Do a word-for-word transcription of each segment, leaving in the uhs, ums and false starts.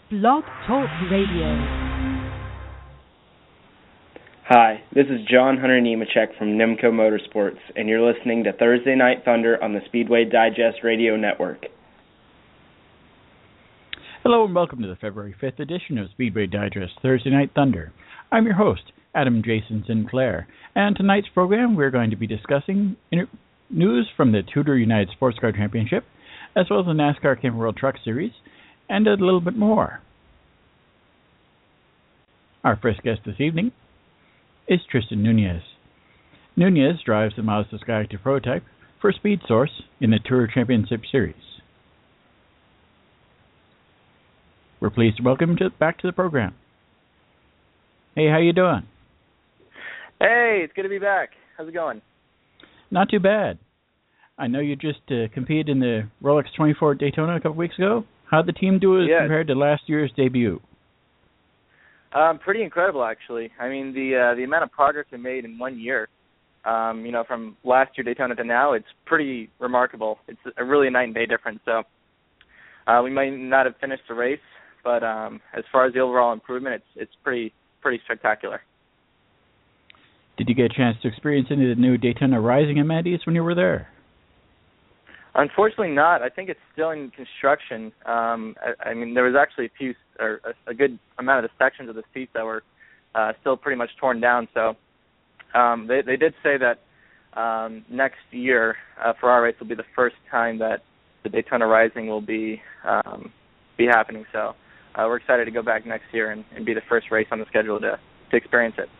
Blog Talk Radio. Hi, this is John Hunter Nemechek from Nimco Motorsports, and you're listening to Thursday Night Thunder on the Speedway Digest Radio Network. Hello and welcome to the February fifth edition of Speedway Digest Thursday Night Thunder. I'm your host, Adam Jason Sinclair, and tonight's program we're going to be discussing inter- news from the Tudor United Sports Car Championship, as well as the NASCAR Camping World Truck Series, and a little bit more. Our first guest this evening is Tristan Nunez. Nunez drives the Mazda Skyactiv prototype for Speed Source in the Tour Championship Series. We're pleased to welcome him to, back to the program. Hey, how you doing? Hey, it's good to be back. How's it going? Not too bad. I know you just uh, competed in the Rolex twenty-four at Daytona a couple weeks ago. How'd the team do yeah. compared to last year's debut? Um, pretty incredible, actually. I mean, the uh, the amount of progress we made in one year, um, you know, from last year Daytona to now, it's pretty remarkable. It's a really night and day difference. So uh, we might not have finished the race, but um, as far as the overall improvement, it's it's pretty pretty spectacular. Did you get a chance to experience any of the new Daytona Rising amenities when you were there? Unfortunately not. I think it's still in construction. Um, I, I mean, there was actually a few, or a, a good amount of the sections of the seats that were uh, still pretty much torn down. So um, they, they did say that um, next year uh, for our race will be the first time that the Daytona Rising will be um, be happening. So uh, we're excited to go back next year and, and be the first race on the schedule to, to experience it.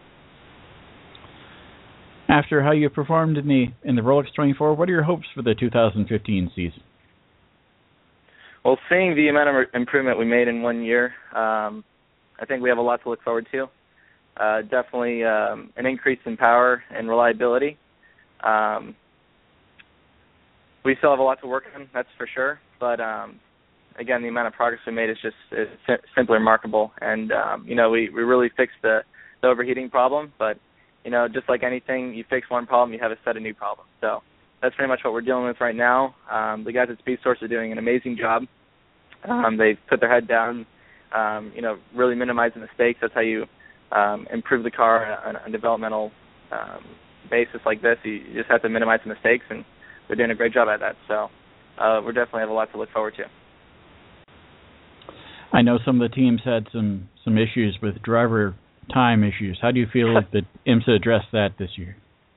After how you performed in the in the Rolex twenty-four, what are your hopes for the two thousand fifteen season? Well, seeing the amount of improvement we made in one year, um, I think we have a lot to look forward to. Uh, definitely um, an increase in power and reliability. Um, we still have a lot to work on, that's for sure. But um, again, the amount of progress we made is just is simply remarkable. And um, you know, we, we really fixed the, the overheating problem, but you know, just like anything, you fix one problem, you have a set of new problems. So that's pretty much what we're dealing with right now. Um, the guys at Speed Source are doing an amazing job. Um, they've put their head down, um, you know, really minimizing mistakes. That's how you um, improve the car on a, on a developmental um, basis like this. You, you just have to minimize the mistakes, and they're doing a great job at that. So uh, we definitely have a lot to look forward to. I know some of the teams had some, some issues with driver time issues. How do you feel that IMSA addressed that this year?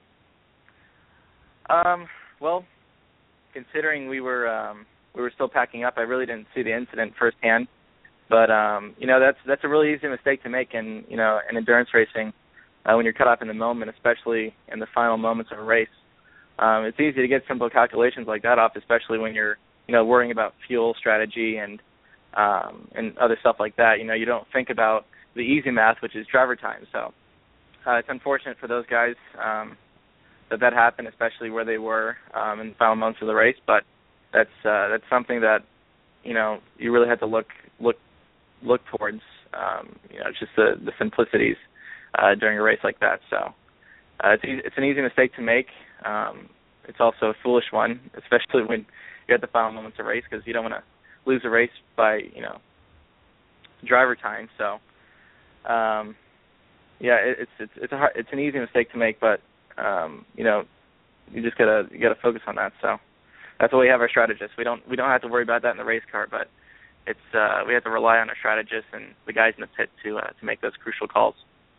Um, well, considering we were um, we were still packing up, I really didn't see the incident firsthand. But um, you know, that's that's a really easy mistake to make in you know in endurance racing uh, when you're cut off in the moment, especially in the final moments of a race. Um, it's easy to get simple calculations like that off, especially when you're you know worrying about fuel strategy and um, and other stuff like that. You know, you don't think about the easy math, which is driver time. So uh, it's unfortunate for those guys um, that that happened, especially where they were um, in the final moments of the race. But that's uh, that's something that you know you really have to look look look towards. Um, you know, just the, the simplicities uh, during a race like that. So uh, it's easy, it's an easy mistake to make. Um, it's also a foolish one, especially when you're at the final moments of a race, because you don't want to lose a race by you know driver time. So. Um, yeah, it, it's it's it's a hard, it's an easy mistake to make, but um, you know, you just gotta you gotta focus on that. So that's why we have our strategists. We don't we don't have to worry about that in the race car, but it's uh, we have to rely on our strategists and the guys in the pit to uh, to make those crucial calls.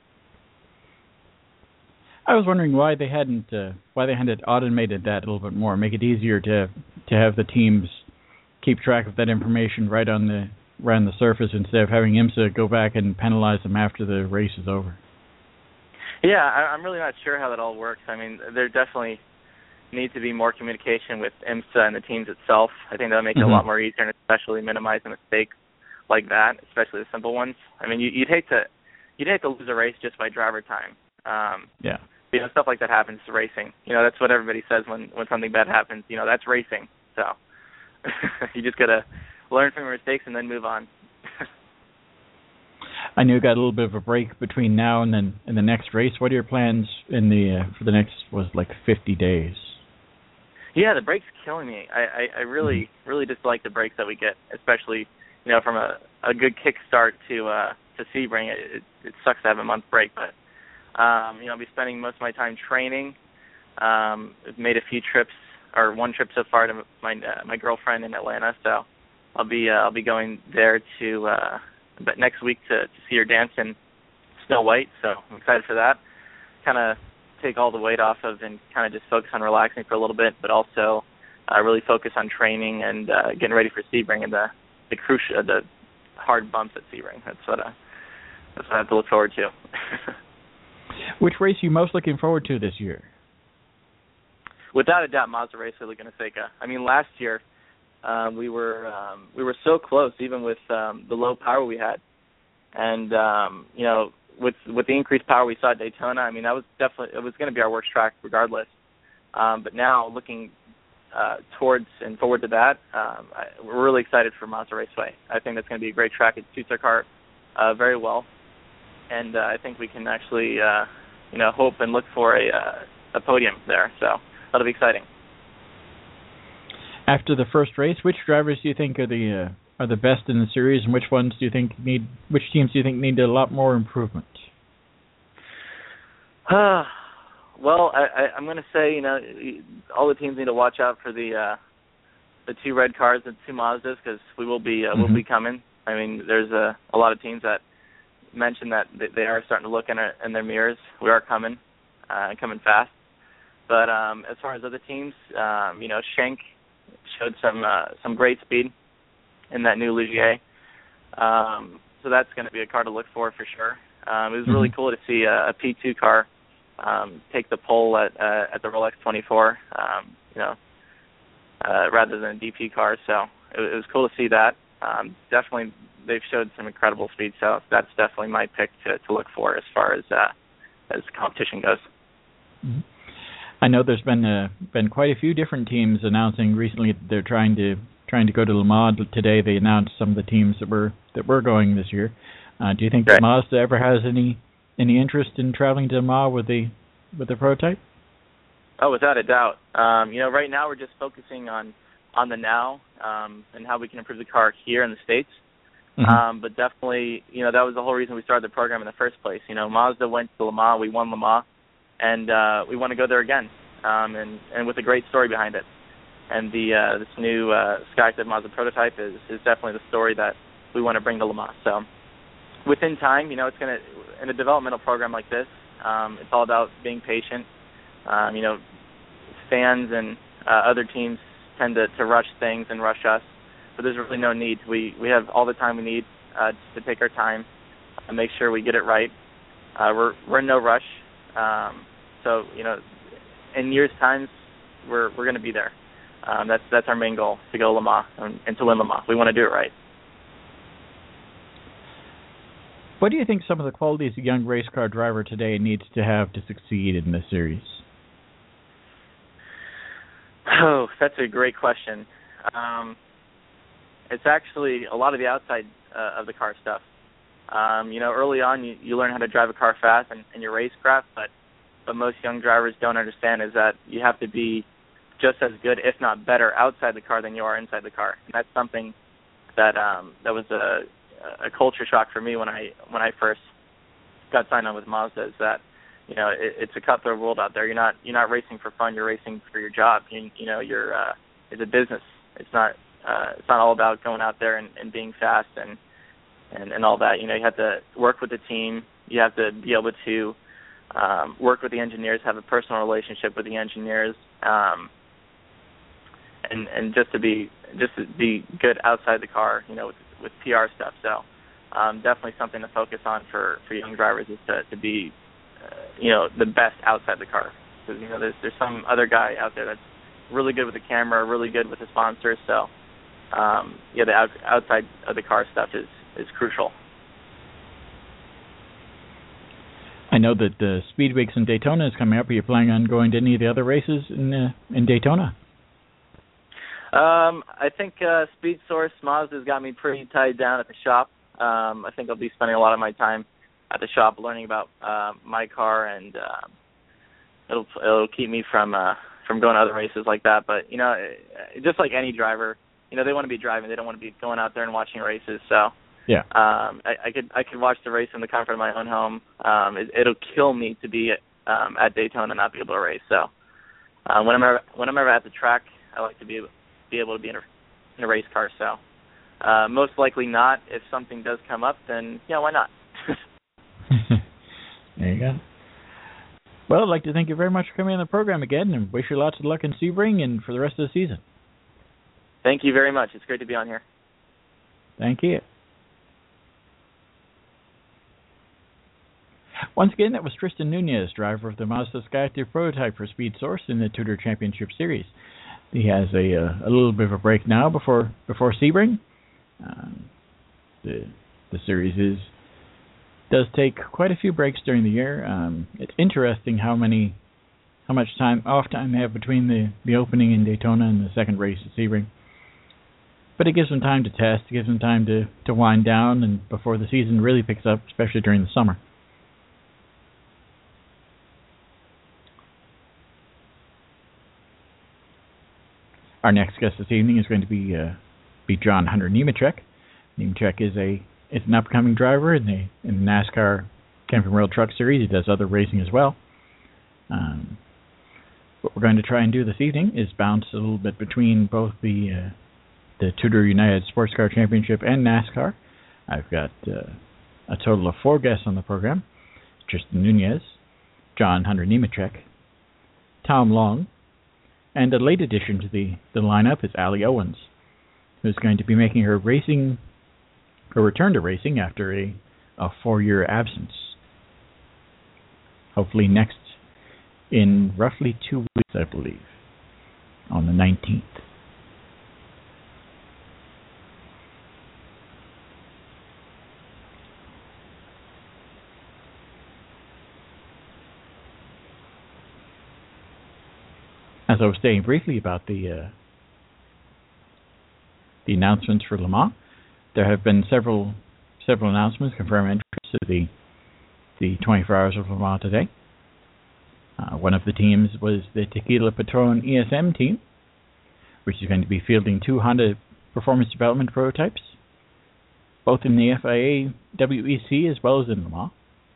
I was wondering why they hadn't uh, why they hadn't automated that a little bit more, make it easier to to have the teams keep track of that information right on the right on the surface instead of having IMSA go back and penalize them after the race is over. Yeah, I, I'm really not sure how that all works. I mean, there definitely needs to be more communication with IMSA and the teams itself. I think that would make mm-hmm. it a lot more easier, and especially minimizing mistakes like that, especially the simple ones. I mean, you, you'd hate to you'd hate to lose a race just by driver time. Um, yeah. You know, stuff like that happens to racing. You know, that's what everybody says when, when something bad happens. You know, that's racing. So you just got to learn from your mistakes and then move on. I know you got a little bit of a break between now and then and the next race. What are your plans in the uh, for the next was like fifty days? Yeah, the break's killing me. I, I, I really, mm-hmm. really dislike the breaks that we get, especially, you know, from a, a good kickstart to uh, to Sebring. It, it, it sucks to have a month break, but um, you know, I'll be spending most of my time training. Um, I've made a few trips, or one trip so far to my uh, my girlfriend in Atlanta, so I'll be uh, I'll be going there to uh, but next week to, to see her dance in Snow White. So I'm excited for that. Kind of take all the weight off of and kind of just focus on relaxing for a little bit, but also uh, really focus on training and uh, getting ready for Sebring and the the crucial the hard bumps at Sebring. That's what uh, that's what I have to look forward to. Which race are you most looking forward to this year? Without a doubt, Mazda race at Laguna Seca. I mean, last year um, we were um, we were so close, even with um, the low power we had, and um, you know, with with the increased power we saw at Daytona. I mean, that was definitely it was going to be our worst track regardless. Um, but now looking uh, towards and forward to that, um, I, we're really excited for Mazda Raceway. I think that's going to be a great track. It suits our car uh, very well, and uh, I think we can actually uh, you know hope and look for a uh, a podium there. So that'll be exciting. After the first race, which drivers do you think are the uh, are the best in the series, and which ones do you think need which teams do you think need a lot more improvement? Uh, well, I, I, I'm going to say you know all the teams need to watch out for the uh, the two red cars and two Mazdas, because we will be uh, mm-hmm. we'll be coming. I mean, there's a, a lot of teams that mention that they are starting to look in, our, in their mirrors. We are coming, uh, coming fast. But um, as far as other teams, um, you know, Schenck showed some uh, some great speed in that new Ligier. Um, so that's going to be a car to look for for sure. Um, it was really cool to see a, a P two car um, take the pole at uh, at the Rolex twenty-four, um, you know, uh, rather than a D P car. So it, it was cool to see that. Um, definitely, they've showed some incredible speed. So that's definitely my pick to, to look for as far as uh, as competition goes. Mm-hmm. I know there's been uh, been quite a few different teams announcing recently that they're trying to trying to go to Le Mans. Today they announced some of the teams that were that were going this year. Uh, do you think right. that Mazda ever has any any interest in traveling to Le Mans with the with the prototype? Oh, without a doubt. Um, you know, right now we're just focusing on on the now um, and how we can improve the car here in the States. Mm-hmm. Um, but definitely, you know, that was the whole reason we started the program in the first place. You know, Mazda went to Le Mans, we won Le Mans. And uh, we want to go there again, um, and, and with a great story behind it. And the uh, this new uh, SkySet Mazda prototype is, is definitely the story that we want to bring to Le Mans. So within time, you know, it's going to, in a developmental program like this, um, it's all about being patient. Um, you know, fans and uh, other teams tend to, to rush things and rush us, but there's really no need. We we have all the time we need uh, to take our time and make sure we get it right. Uh, we're we're in no rush. Um, so you know, in years' times, we're we're going to be there. Um, that's that's our main goal, to go to Le Mans and, and to win Le Mans. We want to do it right. What do you think some of the qualities a young race car driver today needs to have to succeed in this series? Oh, that's a great question. Um, it's actually a lot of the outside uh, of the car stuff. Um, you know, early on, you, you learn how to drive a car fast and, and your racecraft, but what most young drivers don't understand is that you have to be just as good, if not better, outside the car than you are inside the car. And that's something that um, that was a, a culture shock for me when I when I first got signed on with Mazda. Is that you know it, it's a cutthroat world out there. You're not you're not racing for fun. You're racing for your job. You, you know, you're uh, it's a business. It's not uh, it's not all about going out there and, and being fast and And, and all that. You know, you have to work with the team. You have to be able to um, work with the engineers, have a personal relationship with the engineers, um, and and just to be just to be good outside the car. You know, with, with P R stuff. So um, definitely something to focus on for, for young drivers is to to be uh, you know the best outside the car. Because you know there's there's some other guy out there that's really good with the camera, really good with the sponsors. So um, yeah, the out, outside of the car stuff is. is crucial. I know that the Speed Weeks in Daytona is coming up. Are you planning on going to any of the other races in uh, in Daytona? Um, I think uh, Speed Source Mazda's got me pretty tied down at the shop. Um, I think I'll be spending a lot of my time at the shop learning about uh, my car, and uh, it'll it'll keep me from uh, from going to other races like that. But you know, just like any driver, you know, they want to be driving. They don't want to be going out there and watching races. So. Yeah. Um, I, I could I could watch the race in the comfort of my own home. Um, it, it'll kill me to be um, at Daytona and not be able to race. So uh, when I'm ever, when I'm ever at the track, I like to be be able to be in a, in a race car. So uh, most likely not. If something does come up, then yeah, why not? There you go. Well, I'd like to thank you very much for coming on the program again, and wish you lots of luck in Sebring and for the rest of the season. Thank you very much. It's great to be on here. Thank you. Once again, that was Tristan Nunez, driver of the Mazda Skyactiv prototype for Speed Source in the Tudor Championship Series. He has a uh, a little bit of a break now before before Sebring. Um, the the series is does take quite a few breaks during the year. Um, it's interesting how many how much time off time they have between the, the opening in Daytona and the second race at Sebring. But it gives them time to test, it gives them time to, to wind down and before the season really picks up, especially during the summer. Our next guest this evening is going to be uh, be John Hunter Nemechek. Nemechek is a is an upcoming driver in the in the NASCAR Camping World Truck Series. He does other racing as well. Um, what we're going to try and do this evening is bounce a little bit between both the uh, the Tudor United Sports Car Championship and NASCAR. I've got uh, a total of four guests on the program: Tristan Nunez, John Hunter Nemechek, Tom Long, and a late addition to the, the lineup is Allie Owens, who's going to be making her racing, her return to racing after a, a four-year absence. Hopefully next in roughly two weeks, I believe, on the nineteenth. As I was saying briefly about the uh, the announcements for Le Mans, there have been several several announcements confirming entrance to the the twenty-four Hours of Le Mans today. Uh, one of the teams was the Tequila Patron E S M team, which is going to be fielding two Honda performance development prototypes, both in the F I A W E C as well as in Le Mans.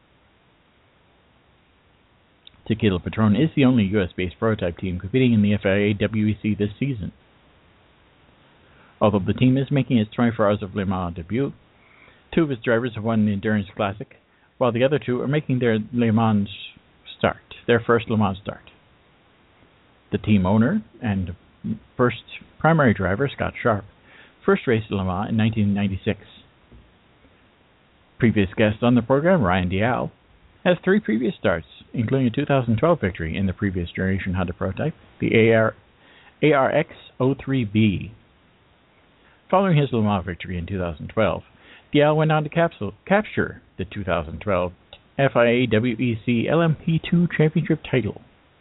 Tequila Patron is the only U S-based prototype team competing in the F I A W E C this season. Although the team is making its twenty-four Hours of Le Mans debut, two of its drivers have won the Endurance Classic, while the other two are making their Le Mans start, their first Le Mans start. The team owner and first primary driver, Scott Sharp, first raced Le Mans in nineteen ninety-six. Previous guest on the program, Ryan Dial, has three previous starts, including a two thousand twelve victory in the previous generation Honda prototype, the A R, A R X oh three B. Following his Le Mans victory in two thousand twelve, Dial went on to capsule, capture the two thousand twelve F I A W E C L M P two championship title.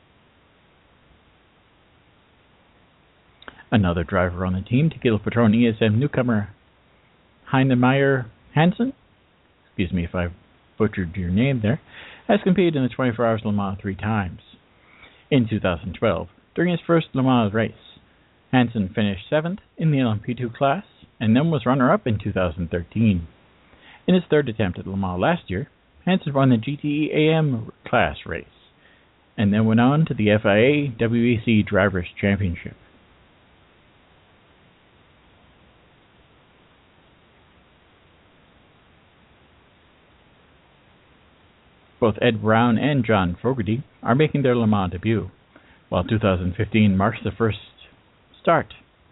Another driver on the team, Tequila Patron E S M newcomer Heinemeyer Hansen, excuse me if I've butchered your name there, has competed in the twenty-four Hours Le Mans three times. In two thousand twelve, during his first Le Mans race, Hansen finished seventh in the L M P two class and then was runner-up in two thousand thirteen. In his third attempt at Le Mans last year, Hansen won the G T E A M class race and then went on to the F I A W E C Drivers' Championship. Both Ed Brown and John Fogerty are making their Le Mans debut, while two thousand fifteen marks the first start.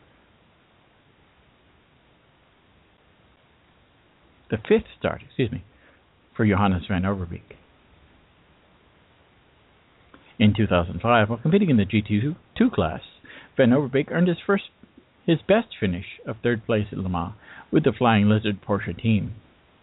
The fifth start, excuse me, for Johannes van Overbeek. In two thousand five, while competing in the G T two class, Van Overbeek earned his first, his best finish of third place at Le Mans with the Flying Lizard Porsche team.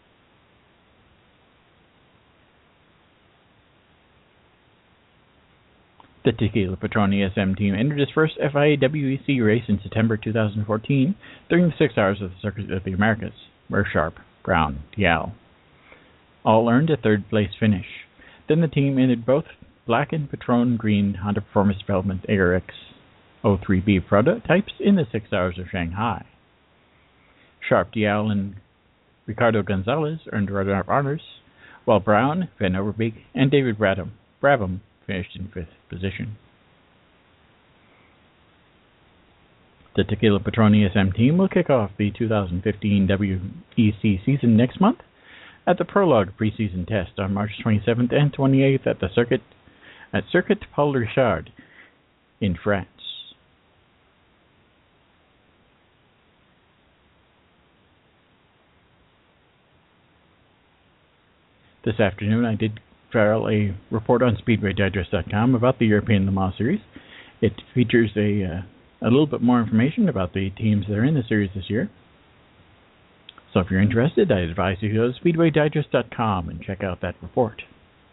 The Tequila Patron E S M team entered its first F I A W E C race in September two thousand fourteen during the six hours of the Circuit of the Americas, where Sharp, Brown, Dial all earned a third place finish. Then the team entered both black and Patron green Honda Performance Development A R X oh three B prototypes in the six hours of Shanghai. Sharp, Dial, and Ricardo Gonzalez earned runner-up honors, while Brown, Van Overbeek, and David Bradham, Brabham finished in fifth position. The Tequila Patrón E S M team will kick off the two thousand fifteen W E C season next month at the Prologue preseason test on March twenty-seventh and twenty-eighth at the circuit at Circuit Paul Richard in France. This afternoon I did file a report on Speedway Digest dot com about the European Le Mans Series. It features a, uh, a little bit more information about the teams that are in the series this year. So if you're interested, I advise you to go to Speedway Digest dot com and check out that report.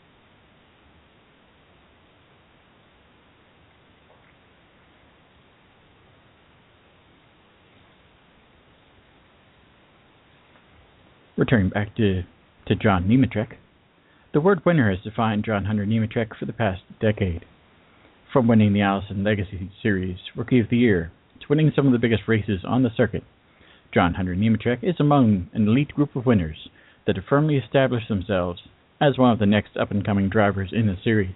Returning back to, to John Nemechek, the word winner has defined John Hunter Nemechek for the past decade. From winning the Allison Legacy Series Rookie of the Year to winning some of the biggest races on the circuit, John Hunter Nemechek is among an elite group of winners that have firmly established themselves as one of the next up-and-coming drivers in the series.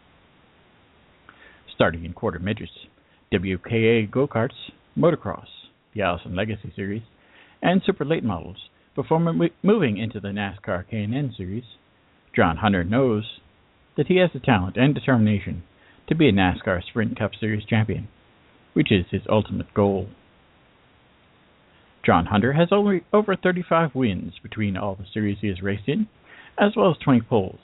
Starting in quarter midgets, W K A go-karts, motocross, the Allison Legacy Series, and super late models, before mo- moving into the NASCAR K and N Series, John Hunter knows that he has the talent and determination to be a NASCAR Sprint Cup Series champion, which is his ultimate goal. John Hunter has only over thirty-five wins between all the series he has raced in, as well as twenty poles,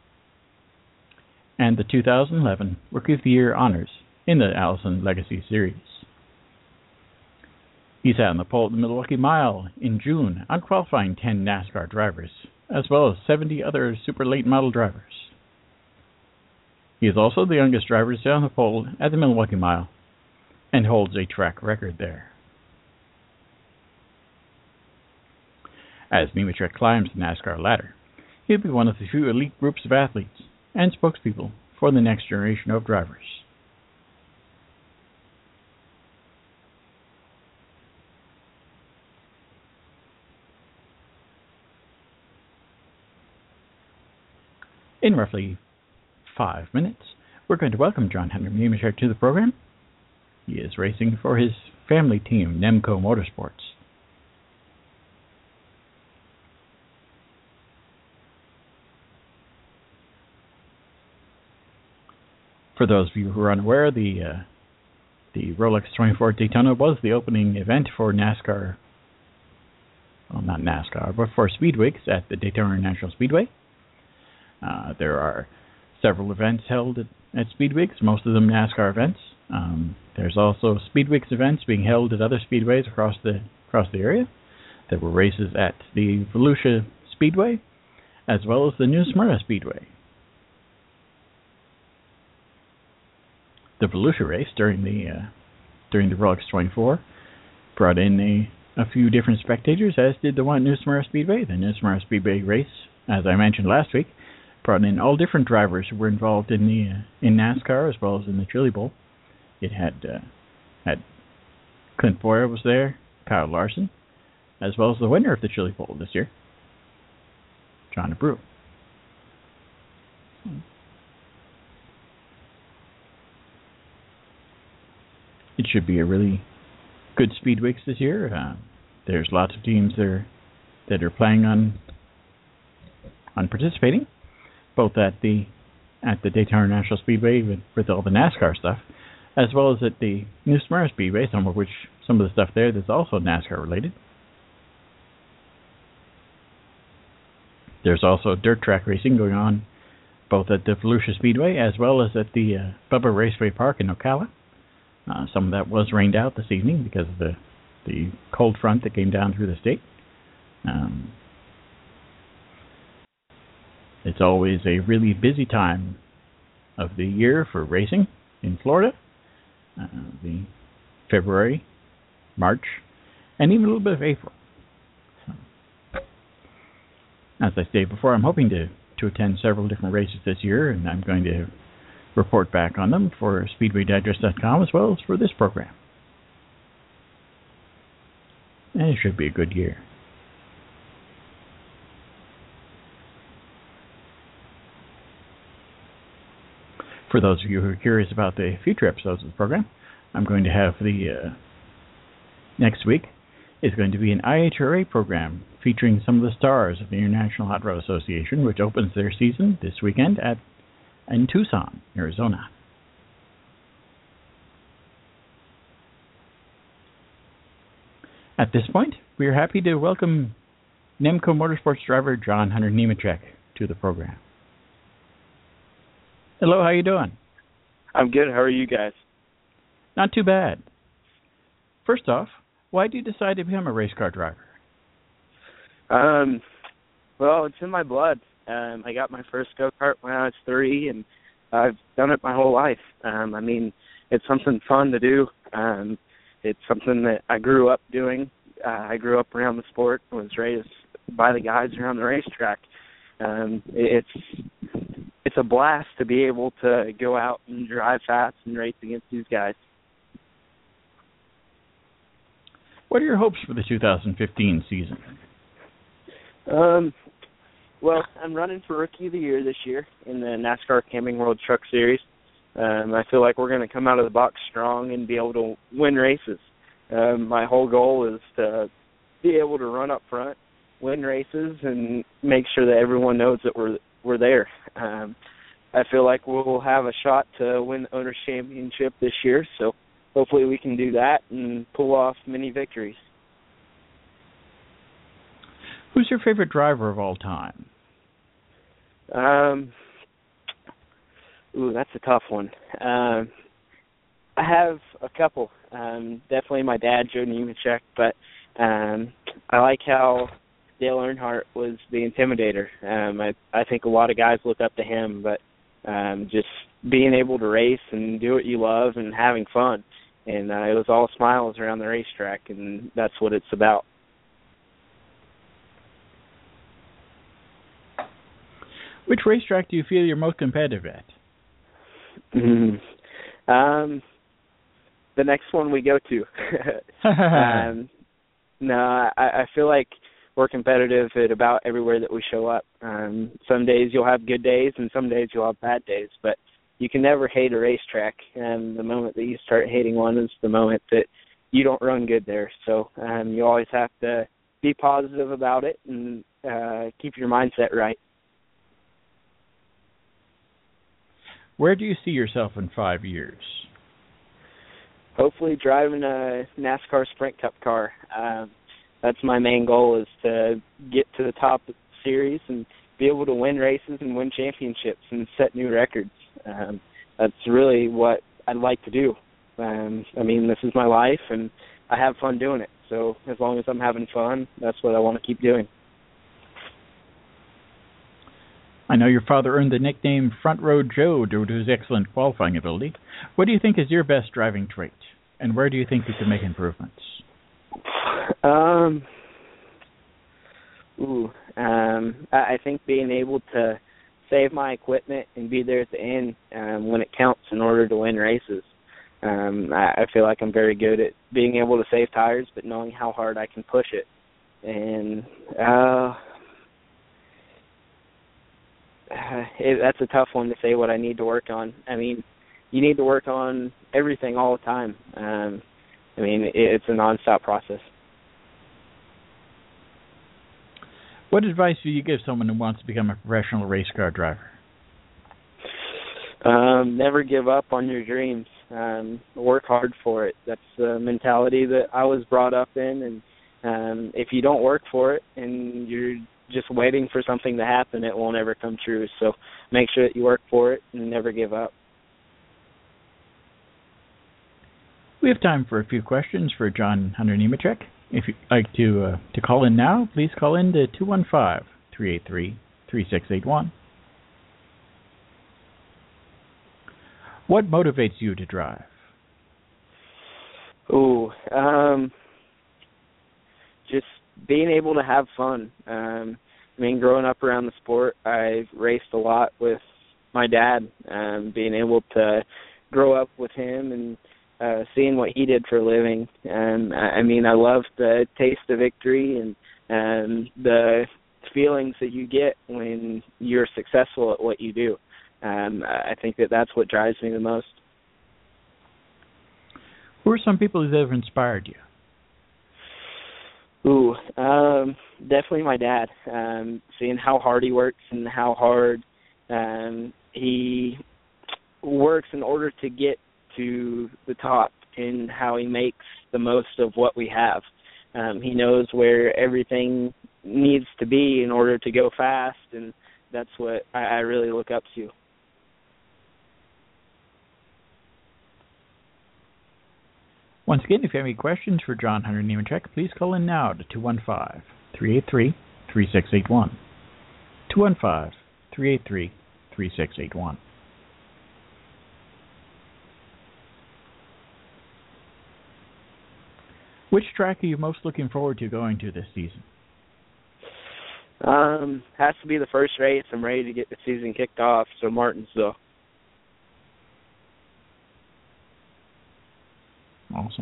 and the two thousand eleven Rookie of the Year honors in the Allison Legacy Series. He sat on the pole at the Milwaukee Mile in June, outqualifying ten NASCAR drivers, as well as seventy other super late model drivers. He is also the youngest driver to sit on the pole at the Milwaukee Mile, and holds a track record there. As Nemechek climbs the NASCAR ladder, he'll be one of the few elite groups of athletes and spokespeople for the next generation of drivers. In roughly five minutes, we're going to welcome John Hunter Nemechek to the program. He is racing for his family team, Nemco Motorsports. For those of you who are unaware, the uh, the Rolex twenty-four Daytona was the opening event for NASCAR. Well, not NASCAR, but for Speed Weeks at the Daytona International Speedway. Uh, there are several events held at, at Speed Weeks, most of them NASCAR events. Um, there's also Speed Weeks events being held at other speedways across the across the area. There were races at the Volusia Speedway, as well as the New Smyrna Speedway. The Volusia race during the uh, during the Rolex twenty-four brought in a, a few different spectators, as did the one at New Smyrna Speedway. The New Smyrna Speedway race, as I mentioned last week, brought in all different drivers who were involved in the uh, in NASCAR as well as in the Chili Bowl. It had uh, had Clint Boyer was there, Kyle Larson, as well as the winner of the Chili Bowl this year, John Abreu. It should be a really good Speed Weeks this year. Uh, there's lots of teams that are, that are planning on on participating, both at the at the Daytona International Speedway with, with all the NASCAR stuff, as well as at the New Smyrna Speedway, some of which some of the stuff there that's also NASCAR related. There's also dirt track racing going on both at the Volusia Speedway as well as at the uh, Bubba Raceway Park in Ocala. Uh, some of that was rained out this evening because of the the cold front that came down through the state. Um, it's always a really busy time of the year for racing in Florida. Uh, the February, March, and even a little bit of April. So, as I stated before, I'm hoping to, to attend several different races this year, and I'm going to report back on them for Speedway Digest dot com as well as for this program. And it should be a good year. For those of you who are curious about the future episodes of the program, I'm going to have the uh, next week is going to be an I H R A program featuring some of the stars of the International Hot Rod Association, which opens their season this weekend at in Tucson, Arizona. At this point, we are happy to welcome Nemco Motorsports driver John Hunter Nemechek to the program. Hello, how you doing? I'm good. How are you guys? Not too bad. First off, why did you decide to become a race car driver? Um, well, it's in my blood. Um, I got my first go-kart when I was three, and I've done it my whole life. Um, I mean, it's something fun to do. Um, it's something that I grew up doing. Uh, I grew up around the sport, was raised by the guys around the racetrack. Um, it's it's a blast to be able to go out and drive fast and race against these guys. What are your hopes for the two thousand fifteen season? Um, well, I'm running for Rookie of the Year this year in the NASCAR Camping World Truck Series. Um, I feel like we're going to come out of the box strong and be able to win races. Um, my whole goal is to be able to run up front, win races, and make sure that everyone knows that we're we're there. Um, I feel like we'll have a shot to win the Owners' Championship this year, so hopefully we can do that and pull off many victories. Who's your favorite driver of all time? Um, ooh, that's a tough one. Um, I have a couple. Um, definitely my dad, Joe Nemechek, but um, I like how Dale Earnhardt was the intimidator. Um, I, I think a lot of guys look up to him, but um, just being able to race and do what you love and having fun. And uh, it was all smiles around the racetrack, and that's what it's about. Which racetrack do you feel you're most competitive at? Mm-hmm. Um, the next one we go to. um, no, I, I feel like we're competitive at about everywhere that we show up. Um, some days you'll have good days, and some days you'll have bad days, but you can never hate a racetrack. And the moment that you start hating one is the moment that you don't run good there. So um, you always have to be positive about it and uh, keep your mindset right. Where do you see yourself in five years? Hopefully driving a NASCAR Sprint Cup car. Um, that's my main goal, is to get to the top of the series and be able to win races and win championships and set new records. Um, that's really what I'd like to do. Um, I mean, this is my life, and I have fun doing it. So as long as I'm having fun, that's what I want to keep doing. I know your father earned the nickname Front Row Joe due to his excellent qualifying ability. What do you think is your best driving trait, and where do you think you can make improvements? Um, ooh, um, I, I think being able to save my equipment and be there at the end um, when it counts in order to win races. Um, I, I feel like I'm very good at being able to save tires, but knowing how hard I can push it. And uh, it, that's a tough one to say what I need to work on. I mean, you need to work on everything all the time. Um, I mean, it, it's a nonstop process. What advice do you give someone who wants to become a professional race car driver? Um, never give up on your dreams. Um, work hard for it. That's the mentality that I was brought up in. And um, if you don't work for it and you're just waiting for something to happen, it won't ever come true. So make sure that you work for it and never give up. We have time for a few questions for John Hunter Nemechek. If you'd like to uh, to call in now, please call in to two one five, three eight three, three six eight one. What motivates you to drive? Ooh, um, just being able to have fun. Um, I mean, growing up around the sport, I raced a lot with my dad. Um, being able to grow up with him and uh, seeing what he did for a living. Um, I, I mean, I love the taste of victory and um, the feelings that you get when you're successful at what you do. Um, I think that that's what drives me the most. Who are some people that have inspired you? Ooh, um, definitely my dad. Um, seeing how hard he works and how hard um, he works in order to get to the top, and how he makes the most of what we have. Um, he knows where everything needs to be in order to go fast, and that's what I, I really look up to. Once again, if you have any questions for John Hunter Nemechek, please call in now to two one five, three eight three, three six eight one. two one five, three eight three, three six eight one. Which track are you most looking forward to going to this season? Um, has to be the first race. I'm ready to get the season kicked off, so Martinsville. Awesome.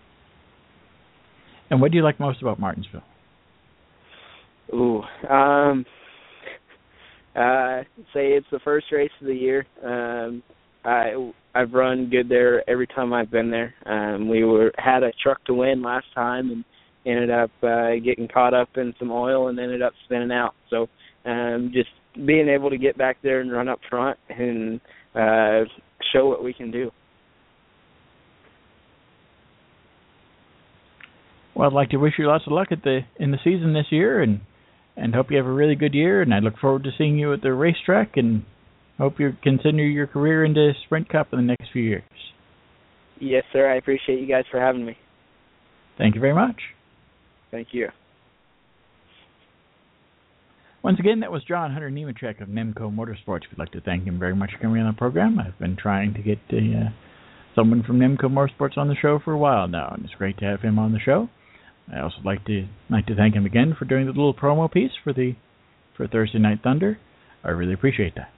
And what do you like most about Martinsville? Ooh, um, uh, say it's the first race of the year. Um, I I've run good there every time I've been there. Um, we were had a truck to win last time and ended up uh, getting caught up in some oil and ended up spinning out. So um, just being able to get back there and run up front and uh, show what we can do. Well, I'd like to wish you lots of luck at the in the season this year, and and hope you have a really good year. And I look forward to seeing you at the racetrack, and hope you continue your career into Sprint Cup in the next few years. Yes, sir. I appreciate you guys for having me. Thank you very much. Thank you. Once again, that was John Hunter Nemechek of Nemco Motorsports. We'd like to thank him very much for coming on the program. I've been trying to get uh, someone from Nemco Motorsports on the show for a while now, and it's great to have him on the show. I also like to like to thank him again for doing the little promo piece for the for Thursday Night Thunder. I really appreciate that.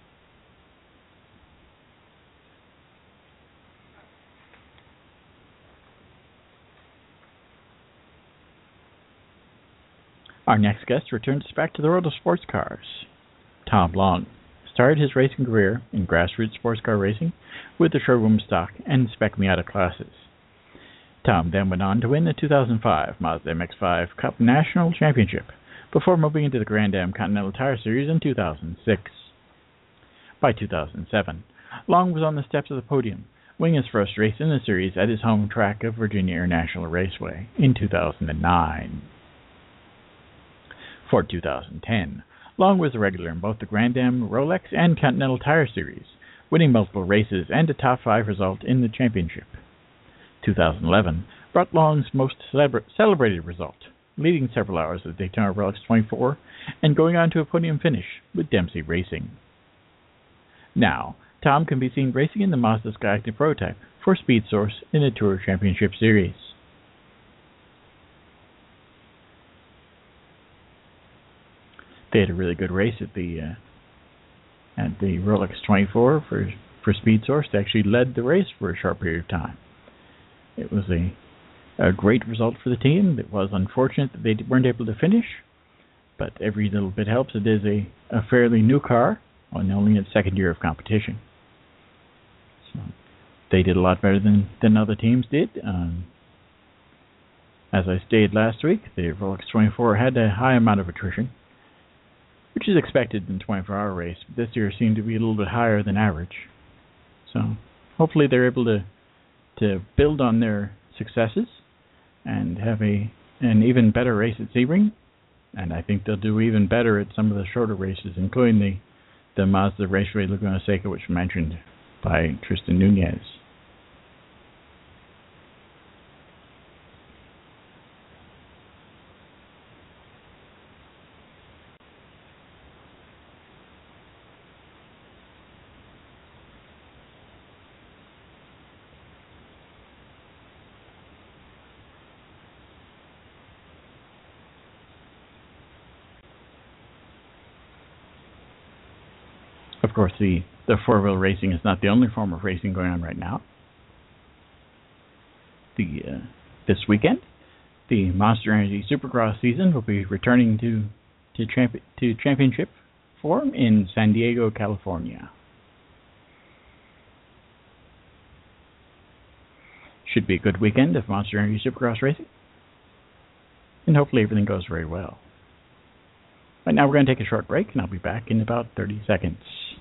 Our next guest returns us back to the world of sports cars. Tom Long started his racing career in grassroots sports car racing with the showroom stock and Spec Miata classes. Tom then went on to win the two thousand five Mazda M X five Cup National Championship before moving into the Grand Am Continental Tire Series in two thousand six. By two thousand seven, Long was on the steps of the podium, winning his first race in the series at his home track of Virginia International Raceway in two thousand nine. For two thousand ten, Long was a regular in both the Grand Am, Rolex, and Continental Tire Series, winning multiple races and a top five result in the championship. two thousand eleven brought Long's most celebra- celebrated result, leading several hours of Daytona Rolex twenty-four and going on to a podium finish with Dempsey Racing. Now, Tom can be seen racing in the Mazda Skyactiv prototype for Speed Source in the Tour Championship Series. They had a really good race at the uh, at the Rolex twenty-four for for Speed Source. They actually led the race for a short period of time. It was a a great result for the team. It was unfortunate that they weren't able to finish, but every little bit helps. It is a, a fairly new car, and only its second year of competition. So they did a lot better than, than other teams did. Um, as I stated last week, the Rolex twenty-four had a high amount of attrition, which is expected in a twenty-four hour race. But this year seemed to be a little bit higher than average. So hopefully they're able to to build on their successes and have a an even better race at Sebring. And I think they'll do even better at some of the shorter races, including the, the Mazda Raceway Laguna Seca, which was mentioned by Tristan Nunez. Of course, the, the four-wheel racing is not the only form of racing going on right now. The uh, this weekend, the Monster Energy Supercross season will be returning to to, champ- to championship form in San Diego, California. Should be a good weekend of Monster Energy Supercross racing. And hopefully everything goes very well. Right now we're going to take a short break, and I'll be back in about thirty seconds.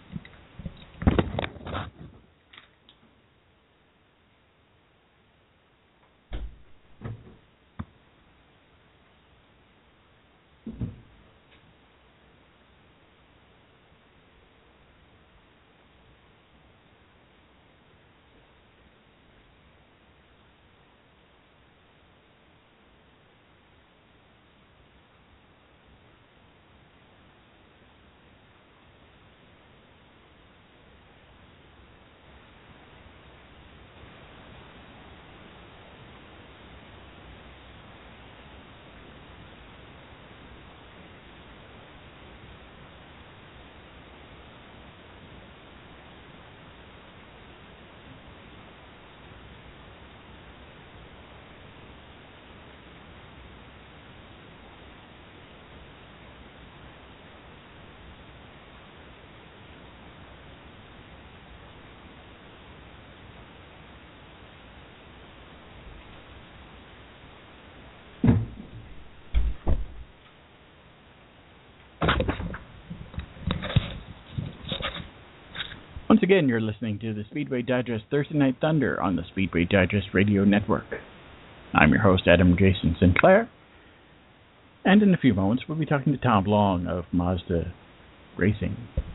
Once again, you're listening to the Speedway Digest Thursday Night Thunder on the Speedway Digest Radio Network. I'm your host, Adam Jason Sinclair. And in a few moments, we'll be talking to Tom Long of Mazda Racing.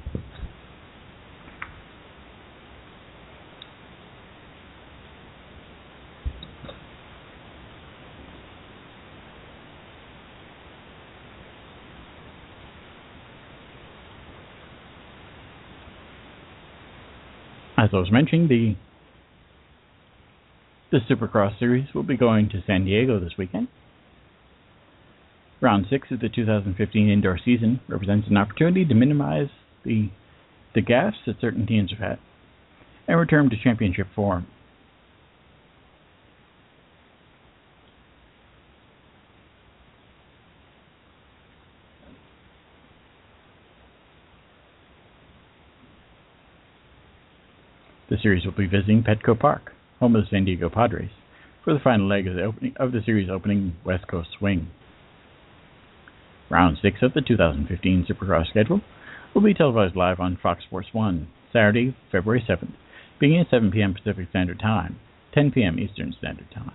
As I was mentioning, the the Supercross Series will be going to San Diego this weekend. Round six of the two thousand fifteen indoor season represents an opportunity to minimize the the gaffes that certain teams have had and return to championship form. The series will be visiting Petco Park, home of the San Diego Padres, for the final leg of the opening of the series opening West Coast swing. Round six of the two thousand fifteen Supercross schedule will be televised live on Fox Sports one, Saturday, February seventh, beginning at seven p.m. Pacific Standard Time, ten p.m. Eastern Standard Time.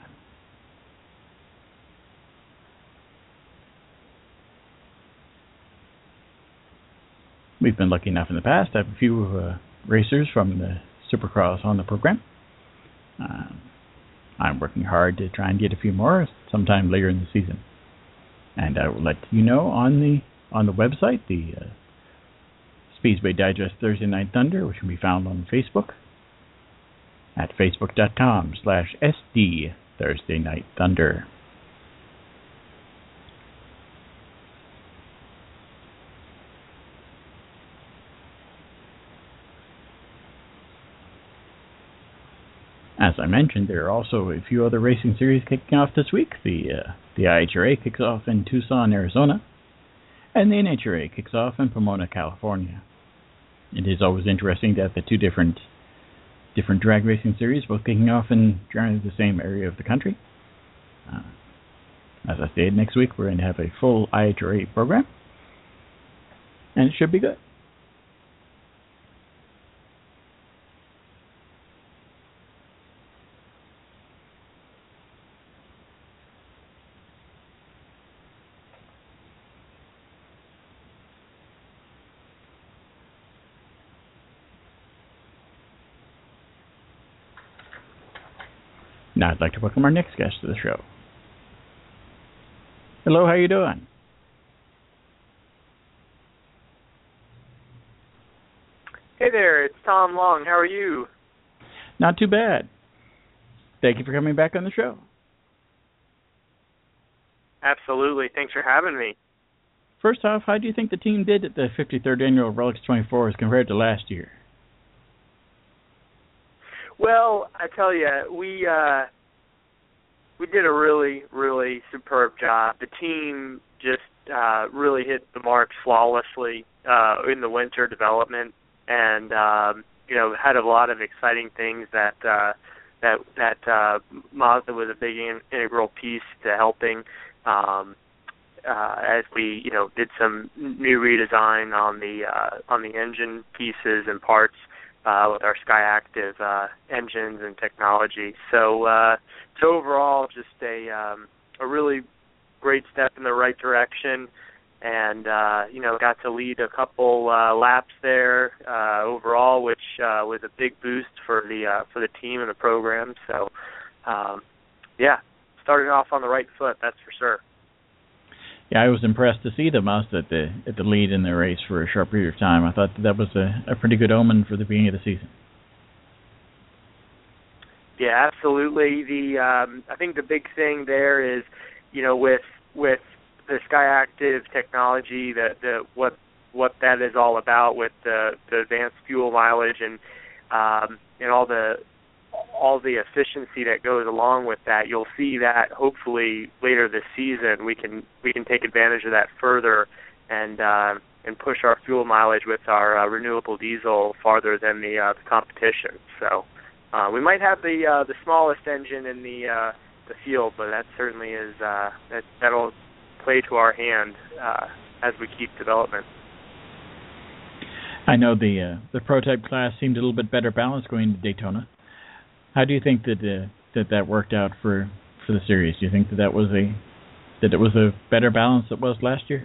We've been lucky enough in the past to have a few uh, racers from the Supercross on the program. Uh, I'm working hard to try and get a few more sometime later in the season, and I will let you know on the on the website, the uh, Speedway Digest Thursday Night Thunder, which can be found on Facebook at facebook.com slash SD Thursday Night Thunder. As I mentioned, there are also a few other racing series kicking off this week. The uh, the I H R A kicks off in Tucson, Arizona, and the N H R A kicks off in Pomona, California. It is always interesting to have the two different different drag racing series both kicking off in generally the same area of the country. Uh, as I stated, next week we're going to have a full I H R A program, and it should be good. Now I'd like to welcome our next guest to the show. Hello, how you doing? Hey there, it's Tom Long. How are you? Not too bad. Thank you for coming back on the show. Absolutely. Thanks for having me. First off, how do you think the team did at the fifty-third annual Relics twenty-four as compared to last year? Well, I tell you, we uh, we did a really, really superb job. The team just uh, really hit the mark flawlessly uh, in the winter development, and um, you know, had a lot of exciting things that uh, that that uh, Mazda was a big in, integral piece to helping. Um, uh, as we, you know, did some new redesign on the uh, on the engine pieces and parts uh, with our Skyactiv uh, engines and technology. So, uh, so overall, just a um, a really great step in the right direction, and uh, you know, got to lead a couple uh, laps there uh, overall, which uh, was a big boost for the uh, for the team and the program. So, um, yeah, started off on the right foot, that's for sure. Yeah, I was impressed to see the Mazda at the at the lead in the race for a short period of time. I thought that, that was a, a pretty good omen for the beginning of the season. Yeah, absolutely. The um, I think the big thing there is, you know, with with the Skyactiv technology, that the what what that is all about with the, the advanced fuel mileage and um, and all the all the efficiency that goes along with that. You'll see that hopefully later this season we can we can take advantage of that further and uh, and push our fuel mileage with our uh, renewable diesel farther than the, uh, the competition. So uh, we might have the uh, the smallest engine in the uh, the field, but that certainly is uh, that that'll play to our hand uh, as we keep development. I know the uh, the prototype class seemed a little bit better balanced going to Daytona. How do you think that uh, that that worked out for, for the series? Do you think that that was a that it was a better balance than it was last year?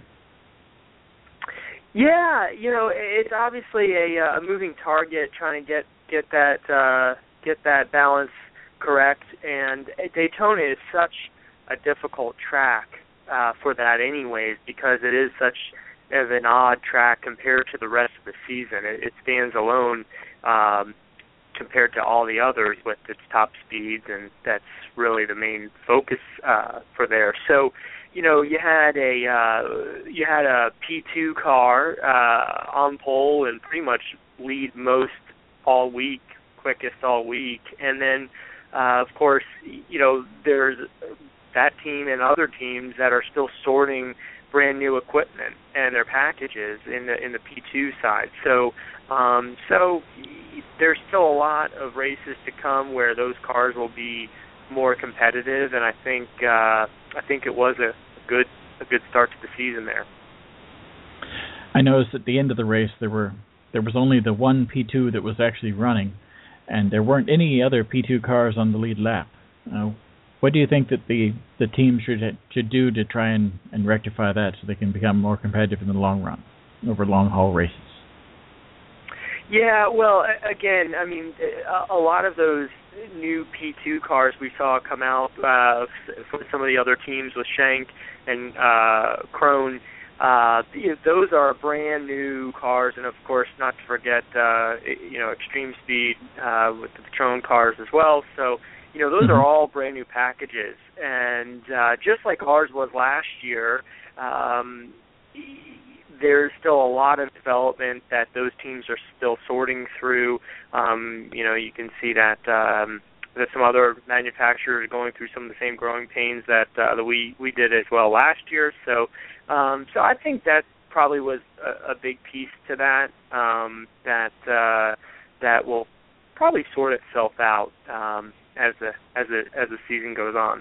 Yeah, you know, it's obviously a, a moving target trying to get get that uh, get that balance correct, and Daytona is such a difficult track uh, for that, anyways, because it is such of an odd track compared to the rest of the season. It, it stands alone. Um, compared to all the others with its top speeds, and that's really the main focus uh, for there. So, you know, you had a uh, you had a P two car uh, on pole and pretty much lead most all week, quickest all week, and then uh, of course, you know, there's that team and other teams that are still sorting brand new equipment and their packages in the in the P two side. So, um, so there's still a lot of races to come where those cars will be more competitive, and I think uh, I think it was a good a good start to the season there. I noticed at the end of the race there were there was only the one P two that was actually running, and there weren't any other P two cars on the lead lap. Uh, what do you think that the, the team should should do to try and, and rectify that so they can become more competitive in the long run over long haul races? Yeah, well, again, I mean, a lot of those new P two cars we saw come out uh, for some of the other teams with Shank and uh, Krone, uh, those are brand new cars, and of course, not to forget, uh, you know, Extreme Speed uh, with the Patron cars as well. So, you know, those mm-hmm. are all brand new packages, and uh, just like ours was last year. Um, There's still a lot of development that those teams are still sorting through. Um, you know, you can see that um, that some other manufacturers are going through some of the same growing pains that uh, that we, we did as well last year. So, um, so I think that probably was a, a big piece to that. Um, that uh, that will probably sort itself out um, as the as the as the season goes on.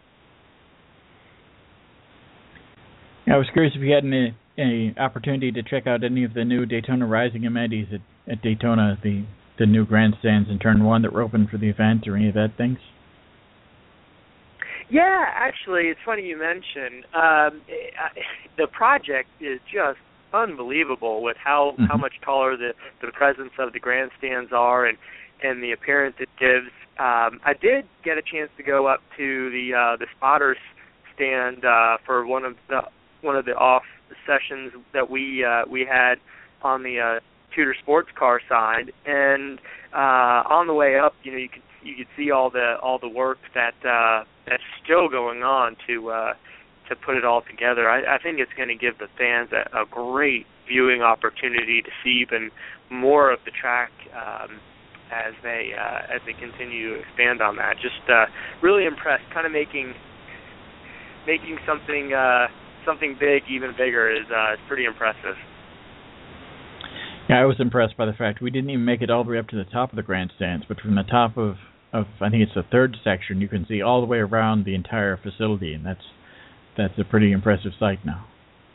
I was curious if you had any. Any opportunity to check out any of the new Daytona Rising amenities at, at Daytona, the the new grandstands in Turn One that were open for the event, or any of that things? Yeah, actually, it's funny you mention. Um, the project is just unbelievable with how, mm-hmm. how much taller the, the presence of the grandstands are and, and the appearance it gives. Um, I did get a chance to go up to the uh, the spotters stand uh, for one of the one of the off sessions that we uh, we had on the uh, Tudor sports car side, and uh, on the way up, you know, you could you could see all the all the work that uh, that's still going on to uh, to put it all together. I, I think it's going to give the fans a, a great viewing opportunity to see even more of the track um, as they uh, as they continue to expand on that. Just uh, really impressed, kind of making making something. Uh, Something big, even bigger, is uh, is pretty impressive. Yeah, I was impressed by the fact we didn't even make it all the way up to the top of the grandstands, but from the top of of I think it's the third section, you can see all the way around the entire facility, and that's that's a pretty impressive sight now.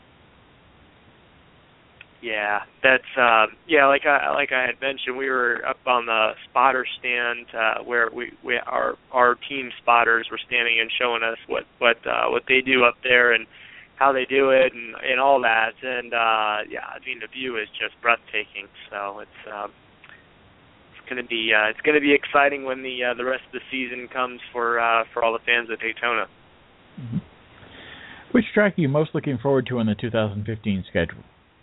Yeah, that's uh, yeah. Like I like I had mentioned, we were up on the spotter stand uh, where we, we our our team spotters were standing and showing us what what uh, what they do up there and how they do it and, and all that. And uh, yeah, I mean the view is just breathtaking. So it's um, it's gonna be uh, it's gonna be exciting when the uh, the rest of the season comes for uh, for all the fans of Daytona. Mm-hmm. Which track are you most looking forward to in the two thousand fifteen schedule?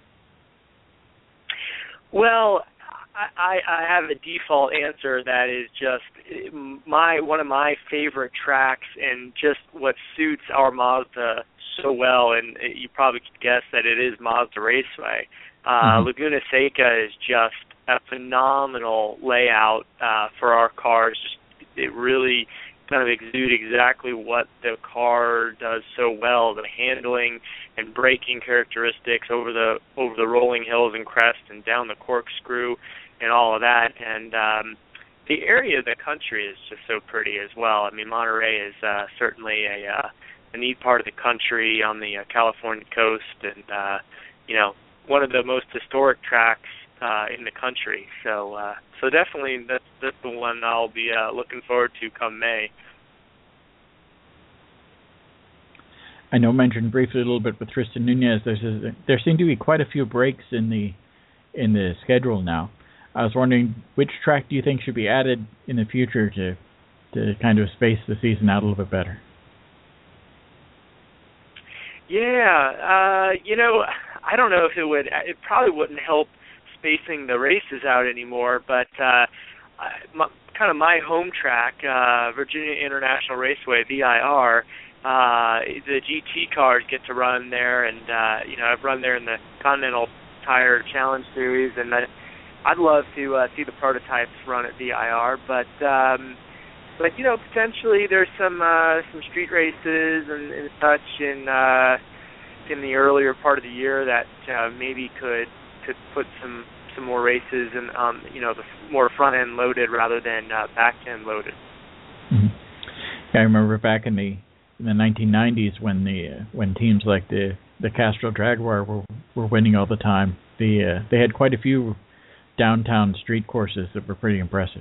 Well, I, I have a default answer that is just my one of my favorite tracks and just what suits our Mazda so well, and you probably could guess that it is Mazda Raceway. Uh, mm-hmm. Laguna Seca is just a phenomenal layout uh, for our cars. Just, it really kind of exude exactly what the car does so well, the handling and braking characteristics over the over the rolling hills and crests and down the corkscrew and all of that. And um, the area of the country is just so pretty as well. I mean, Monterey is uh, certainly a, uh, a neat part of the country on the uh, California coast, and uh, you know, one of the most historic tracks uh, in the country. So, uh, so definitely that's that's the one I'll be uh, looking forward to come May. I know, mentioned briefly a little bit with Tristan Nunez. There's a, there seem to be quite a few breaks in the in the schedule now. I was wondering, which track do you think should be added in the future to to kind of space the season out a little bit better? Yeah, uh, you know, I don't know if it would. It probably wouldn't help spacing the races out anymore. But uh, my, kind of my home track, uh, Virginia International Raceway, V I R. Uh, the G T cars get to run there, and uh, you know, I've run there in the Continental Tire Challenge Series, and I, I'd love to uh, see the prototypes run at V I R. But um, but you know, potentially there's some uh, some street races and, and such in uh, in the earlier part of the year that uh, maybe could could put some some more races and um, you know, the more front end loaded rather than uh, back end loaded. Mm-hmm. Yeah, I remember back in the in the nineteen nineties when the uh, when teams like the the Castrol Jaguar were were winning all the time. The uh, they had quite a few downtown street courses that were pretty impressive.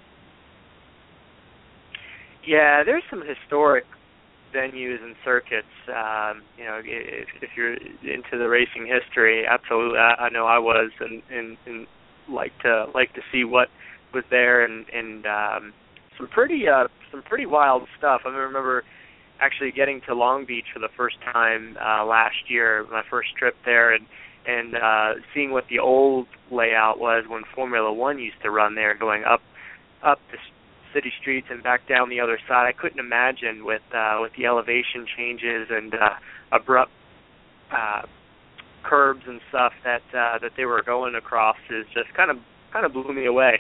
Yeah, there's some historic venues and circuits. Um, you know, if, if you're into the racing history, absolutely. I, I know I was, and, and, and like to like to see what was there, and, and um, some pretty uh, some pretty wild stuff. I remember actually getting to Long Beach for the first time uh, last year, my first trip there, and and uh, seeing what the old layout was when Formula One used to run there, going up up the city streets and back down the other side. I couldn't imagine with uh, with the elevation changes and uh, abrupt uh, curbs and stuff that uh, that they were going across. Is just kind of kind of blew me away.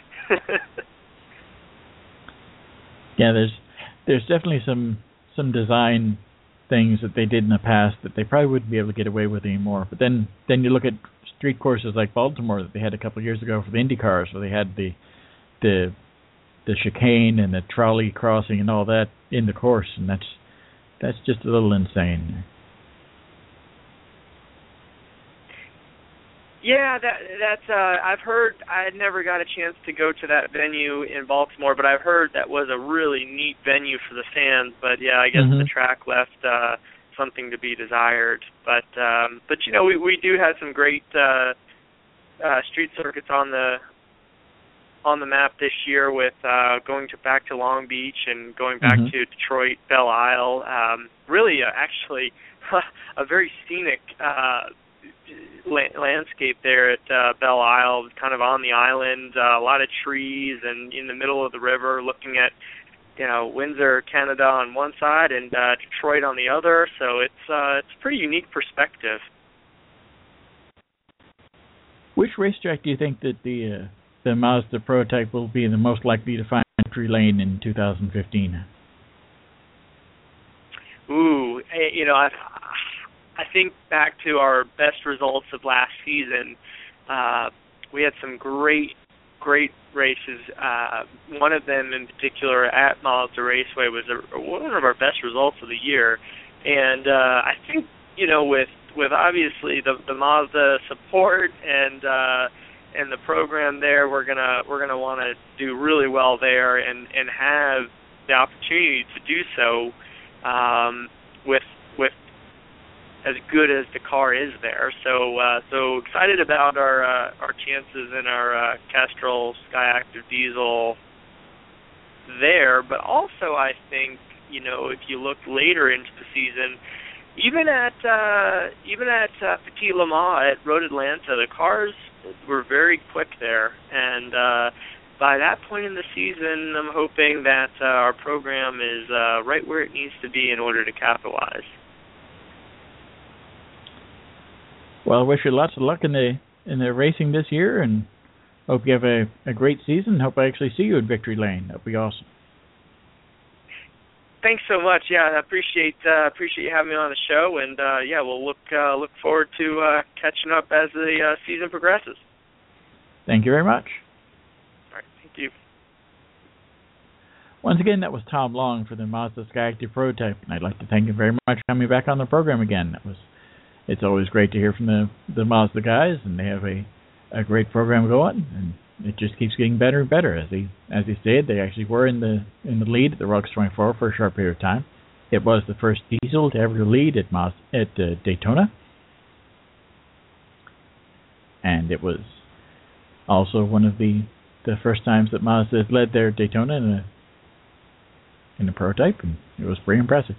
Yeah, there's there's definitely some. some design things that they did in the past that they probably wouldn't be able to get away with anymore. But then, then you look at street courses like Baltimore that they had a couple of years ago for the Indy cars, where they had the the the chicane and the trolley crossing and all that in the course, and that's that's just a little insane. Yeah, that that's. Uh, I've heard. I had never got a chance to go to that venue in Baltimore, but I've heard that was a really neat venue for the fans. But yeah, I guess mm-hmm. the track left uh, something to be desired. But um, but you know, we we do have some great uh, uh, street circuits on the on the map this year, with uh, going to back to Long Beach and going back mm-hmm. to Detroit, Belle Isle. Um, really, uh, actually, a very scenic. Uh, landscape there at uh, Belle Isle, kind of on the island, uh, a lot of trees, and in the middle of the river, looking at, you know, Windsor, Canada on one side and uh, Detroit on the other. So it's uh, it's a pretty unique perspective. Which racetrack do you think that the uh, the Mazda prototype will be the most likely to find entry lane in two thousand fifteen? Ooh, you know, I've. I think back to our best results of last season. Uh, we had some great great races. Uh, one of them in particular at Mazda Raceway was a, one of our best results of the year, and uh, I think you know with with obviously the the Mazda support and uh, and the program there, we're gonna we're gonna want to do really well there and and have the opportunity to do so um, with with as good as the car is there. So uh, so excited about our uh, our chances in our uh, Castrol Skyactiv diesel there, but also I think you know if you look later into the season, even at uh, even at uh, Petit Le Mans at Road Atlanta, the cars were very quick there, and uh, by that point in the season, I'm hoping that uh, our program is uh, right where it needs to be in order to capitalize. Well, I wish you lots of luck in the in the racing this year, and hope you have a, a great season. Hope I actually see you at Victory Lane. That'd be awesome. Thanks so much. Yeah, I appreciate uh, appreciate you having me on the show, and uh, yeah, we'll look uh, look forward to uh, catching up as the uh, season progresses. Thank you very much. All right, thank you. Once again, that was Tom Long for the Mazda Skyactiv prototype, and I'd like to thank you very much for coming back on the program again. That was, it's always great to hear from the the Mazda guys, and they have a, a great program going, and it just keeps getting better and better. As he as he said, they actually were in the in the lead at the Rolex twenty-four for a short period of time. It was the first diesel to ever lead at Mazda, at uh, Daytona, and it was also one of the the first times that Mazda has led their Daytona in a in a prototype, and it was pretty impressive.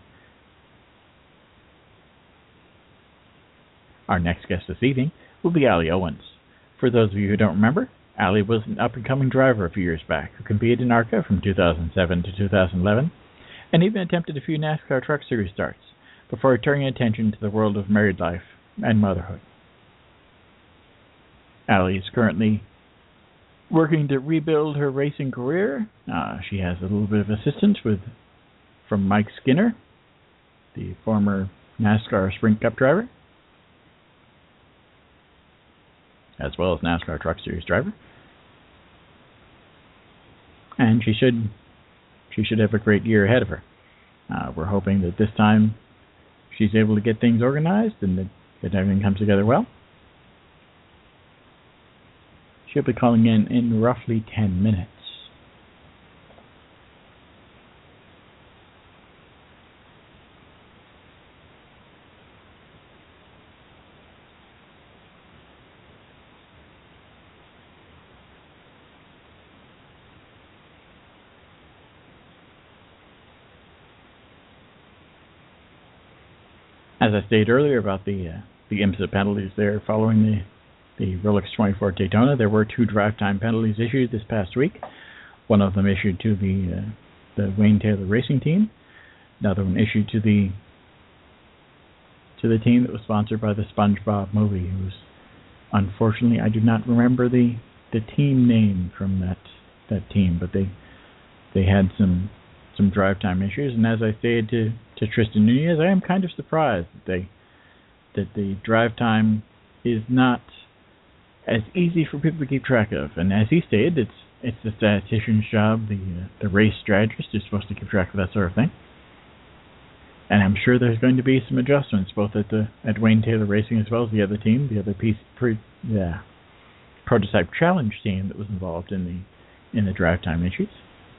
Our next guest this evening will be Allie Owens. For those of you who don't remember, Allie was an up-and-coming driver a few years back who competed in ARCA from two thousand seven to two thousand eleven, and even attempted a few NASCAR Truck Series starts before turning attention to the world of married life and motherhood. Allie is currently working to rebuild her racing career. Uh, she has a little bit of assistance with from Mike Skinner, the former NASCAR Sprint Cup driver, as well as NASCAR Truck Series driver. And she should she should have a great year ahead of her. Uh, we're hoping that this time she's able to get things organized and that, that everything comes together well. She'll be calling in in roughly ten minutes. As I stated earlier about the uh, the IMSA penalties there following the the Rolex twenty-four Daytona, there were two drive time penalties issued this past week. One of them issued to the uh, the Wayne Taylor Racing Team. Another one issued to the to the team that was sponsored by the SpongeBob movie. It was, unfortunately, I do not remember the the team name from that that team, but they they had some some drive time issues. And as I stated to to Tristan Nunez, I am kind of surprised that they that the drive time is not as easy for people to keep track of. And as he stated, it's it's the statistician's job. The uh, the race strategist is supposed to keep track of that sort of thing. And I'm sure there's going to be some adjustments both at the at Wayne Taylor Racing as well as the other team, the other piece pre, yeah, prototype challenge team that was involved in the in the drive time issues.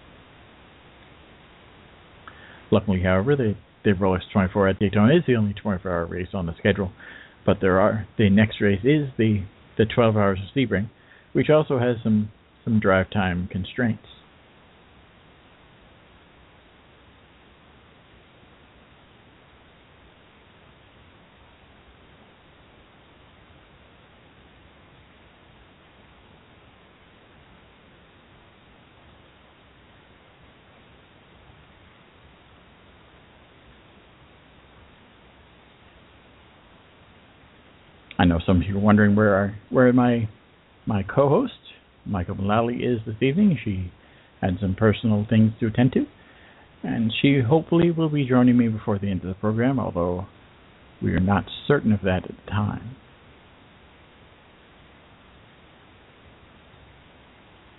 Luckily, however, the the Rolex twenty-four at Daytona is the only twenty-four hour race on the schedule, but there are the next race is the the twelve hours of Sebring, which also has some some drive time constraints. I know some of you are wondering where our, where my my co-host, Michael Mullally, is this evening. She had some personal things to attend to, and she hopefully will be joining me before the end of the program, although we are not certain of that at the time.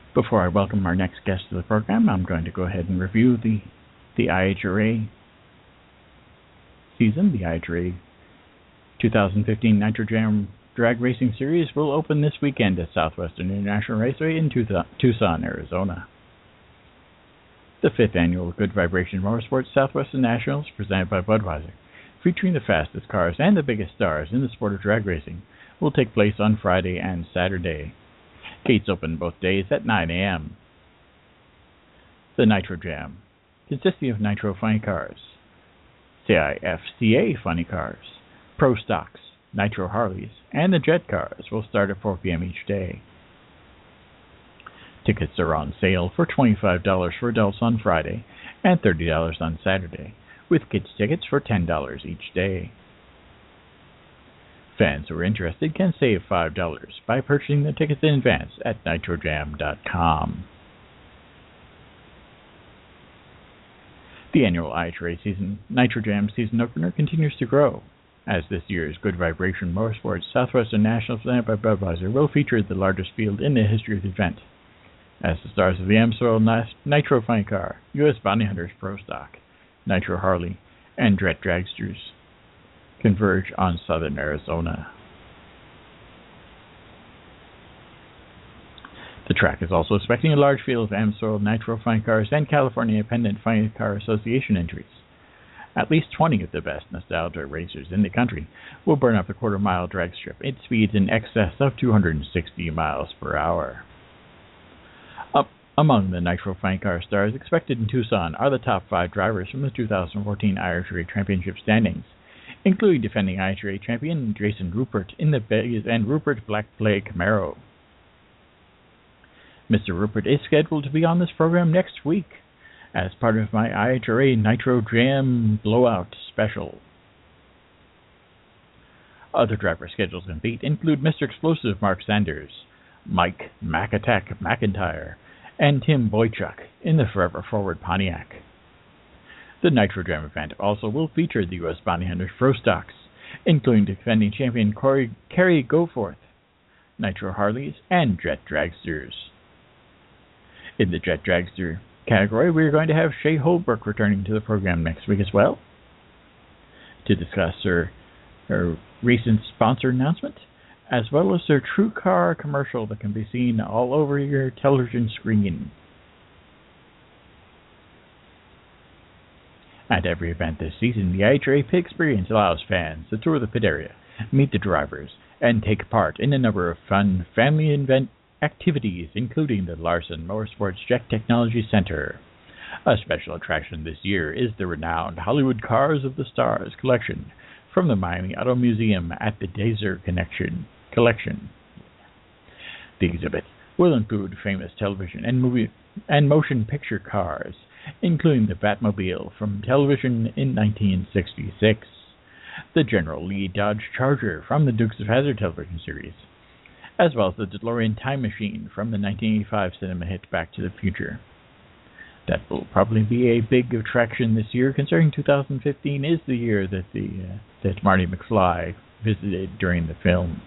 Before I welcome our next guest to the program, I'm going to go ahead and review the the I H R A season. The I H R A twenty fifteen Nitro Jam Drag Racing Series will open this weekend at Southwestern International Raceway in Tucson, Arizona. The fifth annual Good Vibration Motorsports Southwestern Nationals, presented by Budweiser, featuring the fastest cars and the biggest stars in the sport of drag racing, will take place on Friday and Saturday. Gates open both days at nine a.m. The Nitro Jam, consisting of Nitro Funny Cars, C I F C A Funny Cars, Pro Stocks, Nitro Harleys, and the Jet Cars will start at four p.m. each day. Tickets are on sale for twenty-five dollars for adults on Friday and thirty dollars on Saturday, with kids tickets for ten dollars each day. Fans who are interested can save five dollars by purchasing the tickets in advance at nitro jam dot com. The annual I H R A season Nitro Jam season opener continues to grow, as this year's Good Vibration Motorsports Southwestern National presented by Budweiser will feature the largest field in the history of the event, as the stars of the Amsoil Nitro Funny Car, U S Bounty Hunters Pro Stock, Nitro Harley, and Jet Dragsters converge on southern Arizona. The track is also expecting a large field of Amsoil Nitro Funny Cars and California Independent Funny Car Association entries. At least twenty of the best nostalgia racers in the country will burn up the quarter-mile drag strip at speeds in excess of two hundred sixty miles per hour. Up among the Nitro Funny Car stars expected in Tucson are the top five drivers from the two thousand fourteen I H R A Championship standings, including defending I H R A champion Jason Rupert in the Vegas and Rupert Black Plague Camaro. Mister Rupert is scheduled to be on this program next week as part of my I H R A Nitro Jam Blowout special. Other driver schedules to compete include Mister Explosive Mark Sanders, Mike Mac Attack McIntyre, and Tim Boychuk in the Forever Forward Pontiac. The Nitro Jam event also will feature the U S Bounty Hunters Pro Stocks, including defending champion Corey, Kerry Goforth, Nitro Harleys, and Jet Dragsters. In the Jet Dragster category, we are going to have Shay Holbrook returning to the program next week as well to discuss her, her recent sponsor announcement, as well as her True Car commercial that can be seen all over your television screen. At every event this season, the I H R A Pit Experience allows fans to tour the pit area, meet the drivers, and take part in a number of fun family event activities, including the Larson Motorsports Jet Technology Center. A special attraction this year is the renowned Hollywood Cars of the Stars collection from the Miami Auto Museum at the Dazer Connection Collection. The exhibit will include famous television and movie and motion picture cars, including the Batmobile from television in nineteen sixty-six, the General Lee Dodge Charger from the Dukes of Hazzard television series, as well as the DeLorean Time Machine from the nineteen eighty-five cinema hit Back to the Future. That will probably be a big attraction this year, considering two thousand fifteen is the year that the uh, that Marty McFly visited during the film.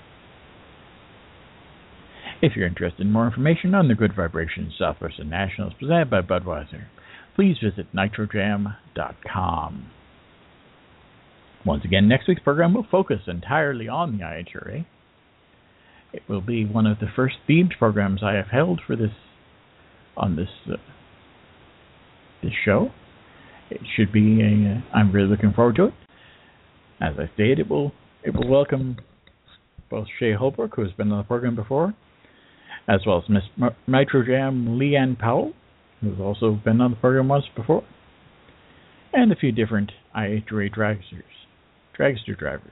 If you're interested in more information on the Good Vibration Southwestern Nationals presented by Budweiser, please visit nitro jam dot com. Once again, next week's program will focus entirely on the I H R A. It will be one of the first themed programs I have held for this on this uh, this show. It should be a. Uh, I'm really looking forward to it. As I stated, it will it will welcome both Shay Holbrook, who has been on the program before, as well as Miss M- Nitro Jam Leanne Powell, who has also been on the program once before, and a few different I H R A dragsters, dragster drivers.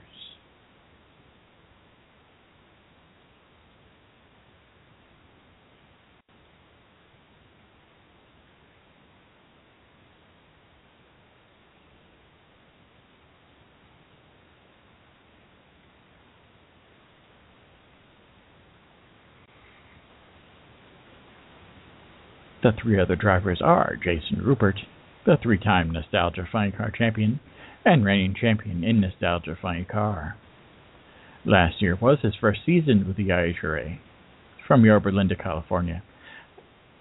The three other drivers are Jason Rupert, the three-time Nostalgia Funny Car champion and reigning champion in Nostalgia Funny Car. Last year was his first season with the I H R A. From Yorba Linda, California,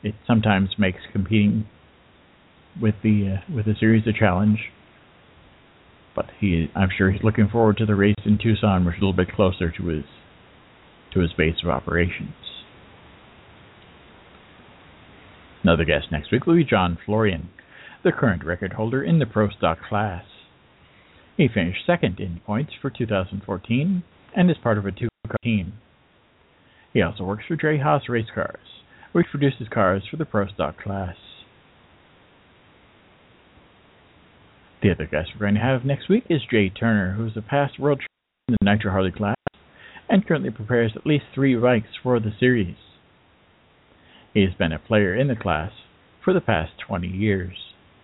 it sometimes makes competing with the uh, with the series a challenge. But he, I'm sure he's looking forward to the race in Tucson, which is a little bit closer to his to his base of operations. Another guest next week will be John Florian, the current record holder in the Pro Stock class. He finished second in points for two thousand fourteen and is part of a two-car team. He also works for Drey Haas Race Cars, which produces cars for the Pro Stock class. The other guest we're going to have next week is Jay Turner, who is a past world champion in the Nitro Harley class and currently prepares at least three bikes for the series. He has been a player in the class for the past twenty years.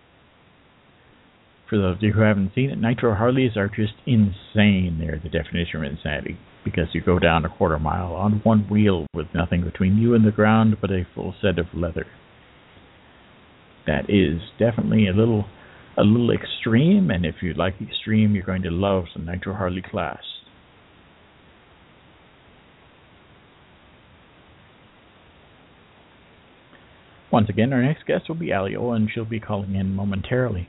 For those of you who haven't seen it, Nitro Harleys are just insane. They're the definition of insanity, because you go down a quarter mile on one wheel with nothing between you and the ground but a full set of leather. That is definitely a little a little extreme, and if you like extreme, you're going to love the Nitro Harley class. Once again, our next guest will be Allie Owen. She'll be calling in momentarily.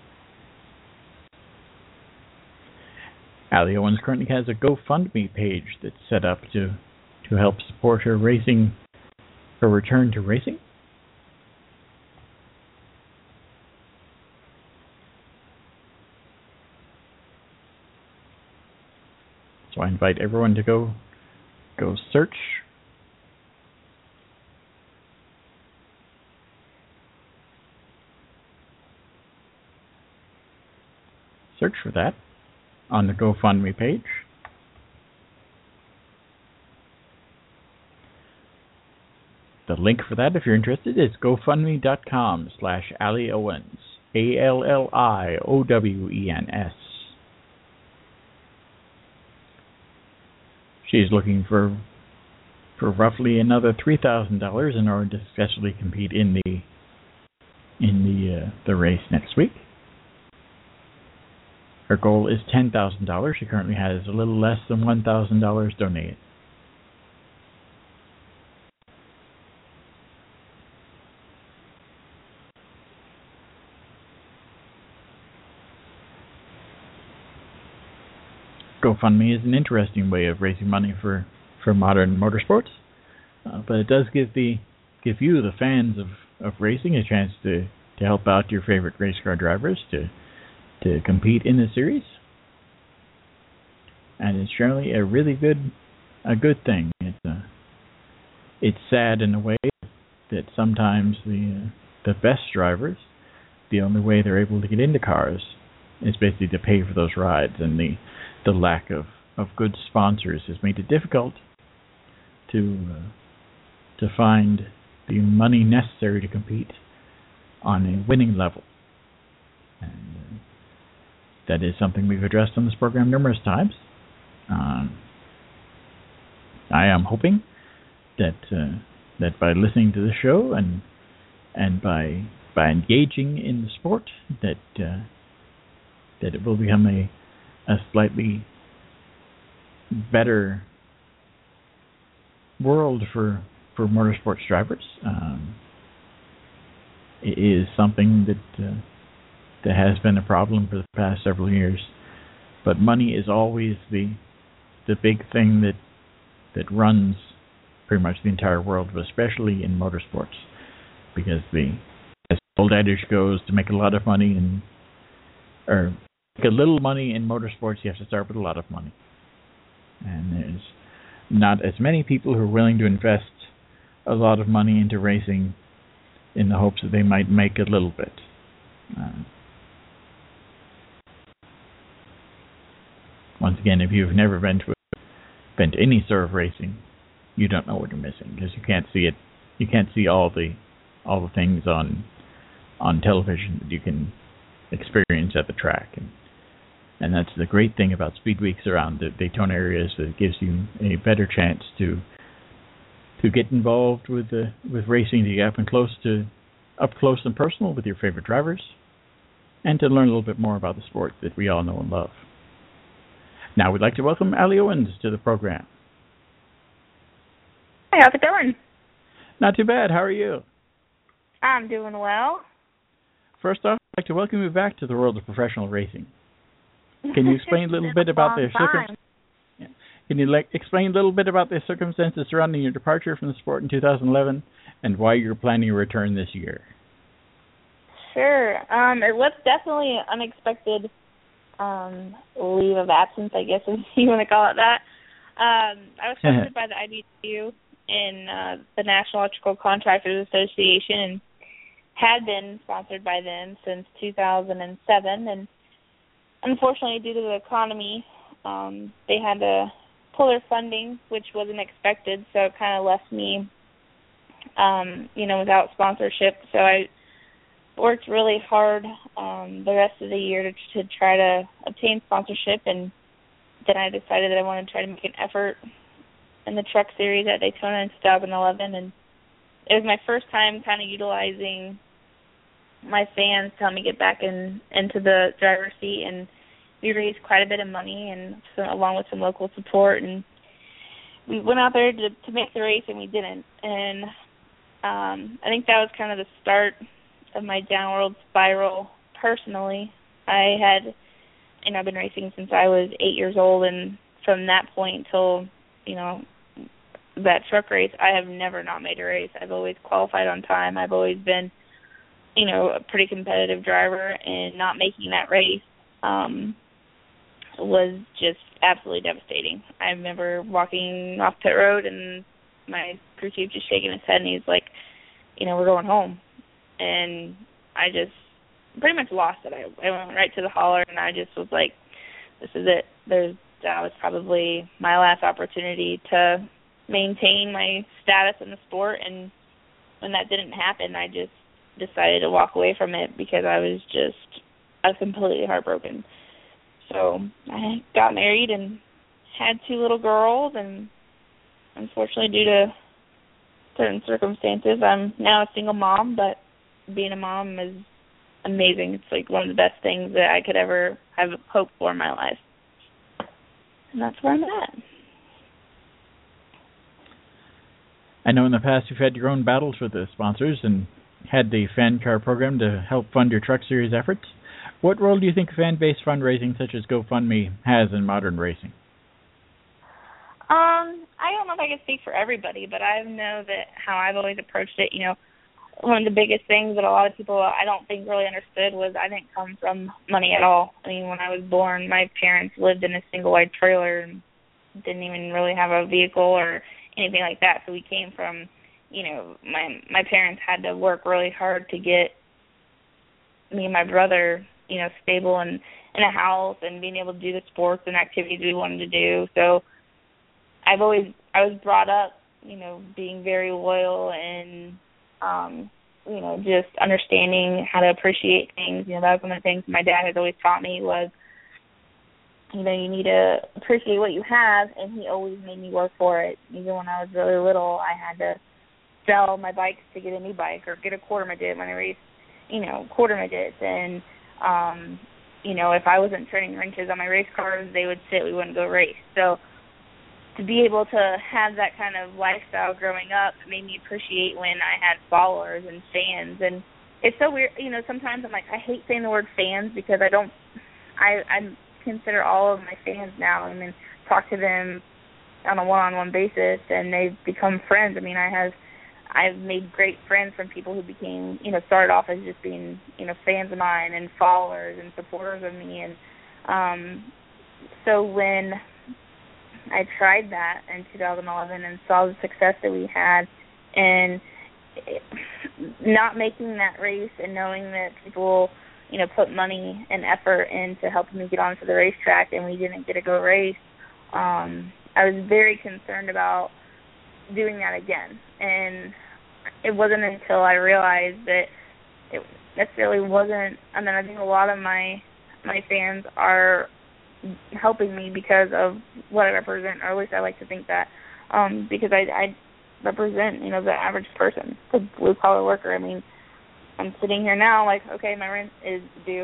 Allie Owens currently has a GoFundMe page that's set up to to help support her racing, her return to racing. So I invite everyone to go go search search for that on the GoFundMe page. The link for that, if you're interested, is gofundme.com slash Allie Owens, A L L I O W E N S. She's looking for for roughly another three thousand dollars in order to successfully compete in the in the uh, the race next week. Her goal is ten thousand dollars. She currently has a little less than one thousand dollars donated. GoFundMe is an interesting way of raising money for, for modern motorsports, uh, but it does give the give you, the fans of, of racing, a chance to, to help out your favorite race car drivers to to compete in the series, and it's generally a really good a good thing. It's uh, it's sad in a way that sometimes the uh, the best drivers, the only way they're able to get into cars is basically to pay for those rides, and the the lack of, of good sponsors has made it difficult to uh, to find the money necessary to compete on a winning level. And uh, that is something we've addressed on this program numerous times. Um, I am hoping that uh, that by listening to the show and and by by engaging in the sport, that uh, that it will become a a slightly better world for for motorsports drivers. Um, it is something that uh, that has been a problem for the past several years, but money is always the the big thing that that runs pretty much the entire world, but especially in motorsports, because the as the old adage goes, to make a lot of money in or make a little money in motorsports, you have to start with a lot of money. And there's not as many people who are willing to invest a lot of money into racing in the hopes that they might make a little bit. Uh, once again, if you've never been to a, been to any sort of racing, you don't know what you're missing, because you can't see it. You can't see all the all the things on on television that you can experience at the track. And And that's the great thing about speed weeks around the Daytona area, is that it gives you a better chance to to get involved with the with racing, to get up and close to up close and personal with your favorite drivers, and to learn a little bit more about the sport that we all know and love. Now we'd like to welcome Allie Owens to the program. Hi, how's it going? Not too bad. How are you? I'm doing well. First off, I'd like to welcome you back to the world of professional racing. Can you explain a little bit about the circumstances? Yeah. Can you like, explain a little bit about the circumstances surrounding your departure from the sport in two thousand eleven and why you're planning a return this year? Sure. Um, it was definitely an unexpected um, leave of absence, I guess, if you want to call it that. Um, I was sponsored by the I B C U in uh, the National Electrical Contractors Association and had been sponsored by them since two thousand seven. And unfortunately, due to the economy, um, they had to pull their funding, which wasn't expected, so it kind of left me, um, you know, without sponsorship. So I worked really hard um, the rest of the year to, to try to obtain sponsorship, and then I decided that I wanted to try to make an effort in the truck series at Daytona in two thousand eleven, and it was my first time kind of utilizing my fans to help me get back in into the driver's seat, and we raised quite a bit of money, and so, along with some local support, and we went out there to, to make the race, and we didn't, and um, I think that was kind of the start of my downward spiral personally. I had, you know, I've been racing since I was eight years old, and from that point till, you know, that truck race, I have never not made a race. I've always qualified on time. I've always been, you know, a pretty competitive driver, and not making that race um, was just absolutely devastating. I remember walking off pit road, and my crew chief just shaking his head, and he's like, you know, we're going home. And I just pretty much lost it. I, I went right to the hauler, and I just was like, this is it. There's, that was probably my last opportunity to maintain my status in the sport, and when that didn't happen, I just decided to walk away from it because I was just, I was completely heartbroken. So I got married and had two little girls, and unfortunately, due to certain circumstances, I'm now a single mom, but being a mom is amazing. It's like one of the best things that I could ever have hoped for in my life. And that's where I'm at. I know in the past you've had your own battles with the sponsors and had the fan car program to help fund your truck series efforts. What role do you think fan-based fundraising such as GoFundMe has in modern racing? Um, I don't know if I can speak for everybody, but I know that how I've always approached it, you know, one of the biggest things that a lot of people I don't think really understood was I didn't come from money at all. I mean, when I was born, my parents lived in a single-wide trailer and didn't even really have a vehicle or anything like that. So we came from, you know, my my parents had to work really hard to get me and my brother, you know, stable and in a house and being able to do the sports and activities we wanted to do. So I've always, I was brought up, you know, being very loyal and, um, you know, just understanding how to appreciate things. You know, that was one of the things my dad has always taught me was, you know, you need to appreciate what you have, and he always made me work for it. Even when I was really little, I had to sell my bikes to get a new bike or get a quarter midget when I raced, you know, quarter midgets. And, um, you know, if I wasn't turning wrenches on my race cars, they would sit. We wouldn't go race. So to be able to have that kind of lifestyle growing up made me appreciate when I had followers and fans. And it's so weird, you know, sometimes I'm like, I hate saying the word fans because I don't, I, I consider all of my fans now and then talk to them on a one-on-one basis, and they've become friends. I mean, I have, I've made great friends from people who became, you know, started off as just being, you know, fans of mine and followers and supporters of me. And um, so when I tried that in two thousand eleven and saw the success that we had, and it, not making that race and knowing that people, you know, put money and effort into helping me get onto the racetrack and we didn't get to go race, um, I was very concerned about doing that again. And it wasn't until I realized that it necessarily wasn't, I mean, I think a lot of my my fans are helping me because of what I represent, or at least I like to think that, um, because I, I represent, you know, the average person, the blue-collar worker. I mean, I'm sitting here now like, okay, my rent is due.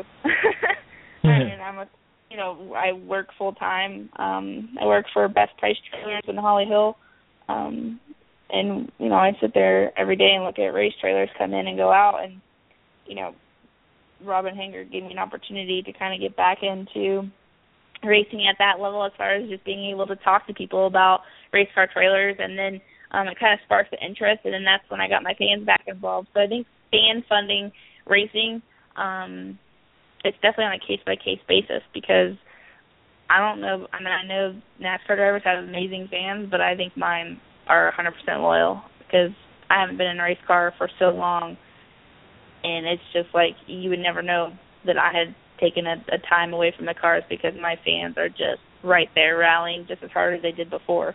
I mean, I'm a, you know, I work full-time. Um, I work for Best Price Trailers in Holly Hill. Um, and you know, I sit there every day and look at race trailers come in and go out, and you know, Robin Hanger gave me an opportunity to kind of get back into racing at that level, as far as just being able to talk to people about race car trailers, and then um, it kind of sparked the interest, and then that's when I got my fans back involved. So I think fan funding racing, um, it's definitely on a case-by-case basis, because I don't know, I mean, I know NASCAR drivers have amazing fans, but I think mine are one hundred percent loyal, because I haven't been in a race car for so long, and it's just like you would never know that I had taken a, a time away from the cars, because my fans are just right there rallying just as hard as they did before.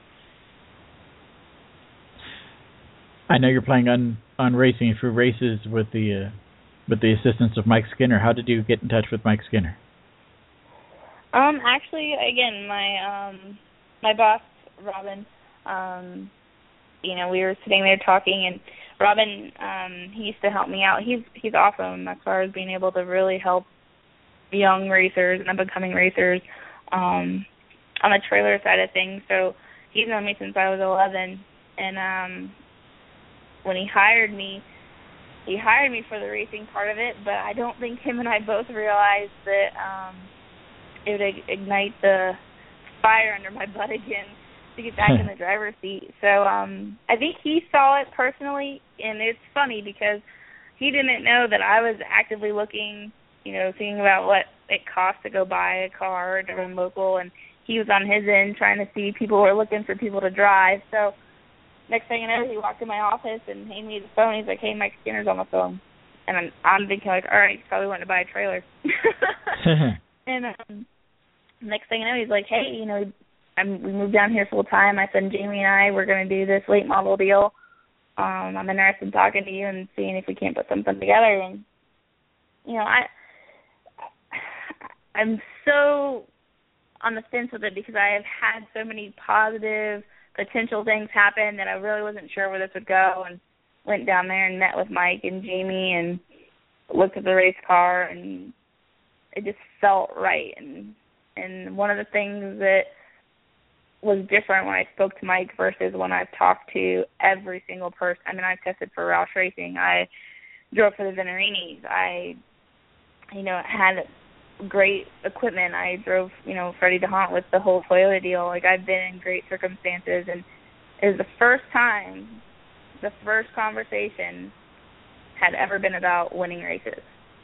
I know you're planning on, on racing a few races with the uh, with the assistance of Mike Skinner. How did you get in touch with Mike Skinner? Um, actually, again, my um, my boss, Robin, um, you know, we were sitting there talking, and Robin, um, he used to help me out. He's he's awesome as far as being able to really help young racers and up-and-coming racers um, on the trailer side of things. So he's known me since I was eleven, and um, when he hired me, he hired me for the racing part of it, but I don't think him and I both realized that um, it would ignite the fire under my butt again to get back in the driver's seat. So um, I think he saw it personally, and it's funny because he didn't know that I was actively looking, you know, thinking about what it costs to go buy a car to run local, and he was on his end trying to see people who were looking for people to drive. So next thing you know, he walked in my office and handed me the phone. He's like, "Hey, Mike Skinner's on the phone." And I'm, I'm thinking, like, all right, he's probably wanting to buy a trailer. and um, next thing you know, he's like, "Hey, you know, I'm, we moved down here full time. My son Jamie and I, we're going to do this late model deal. Um, I'm interested in talking to you and seeing if we can't put something together." And, you know, I, I'm so on the fence with it because I have had so many positive potential things happen that I really wasn't sure where this would go, and went down there and met with Mike and Jamie and looked at the race car, and it just felt right. And and one of the things that was different when I spoke to Mike versus when I've talked to every single person. I mean, I've tested for Roush Racing. I drove for the Venerinis. I, you know, had great equipment. I drove, you know, Freddie DeHaan with the whole Toyota deal. Like, I've been in great circumstances, and it was the first time, the first conversation had ever been about winning races.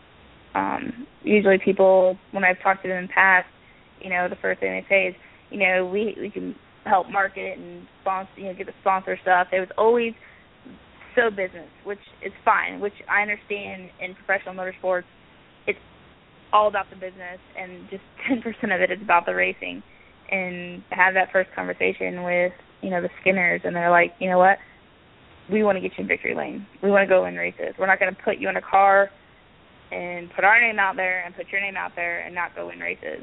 Um, usually people, when I've talked to them in the past, you know, the first thing they say is, you know, we we can help market it and sponsor, you know, get the sponsor stuff. It was always so business, which is fine, which I understand in professional motorsports. It's all about the business, and just ten percent of it is about the racing. And to have that first conversation with, you know, the Skinners, and they're like, you know what, we want to get you in victory lane. We want to go win races. We're not going to put you in a car and put our name out there and put your name out there and not go win races.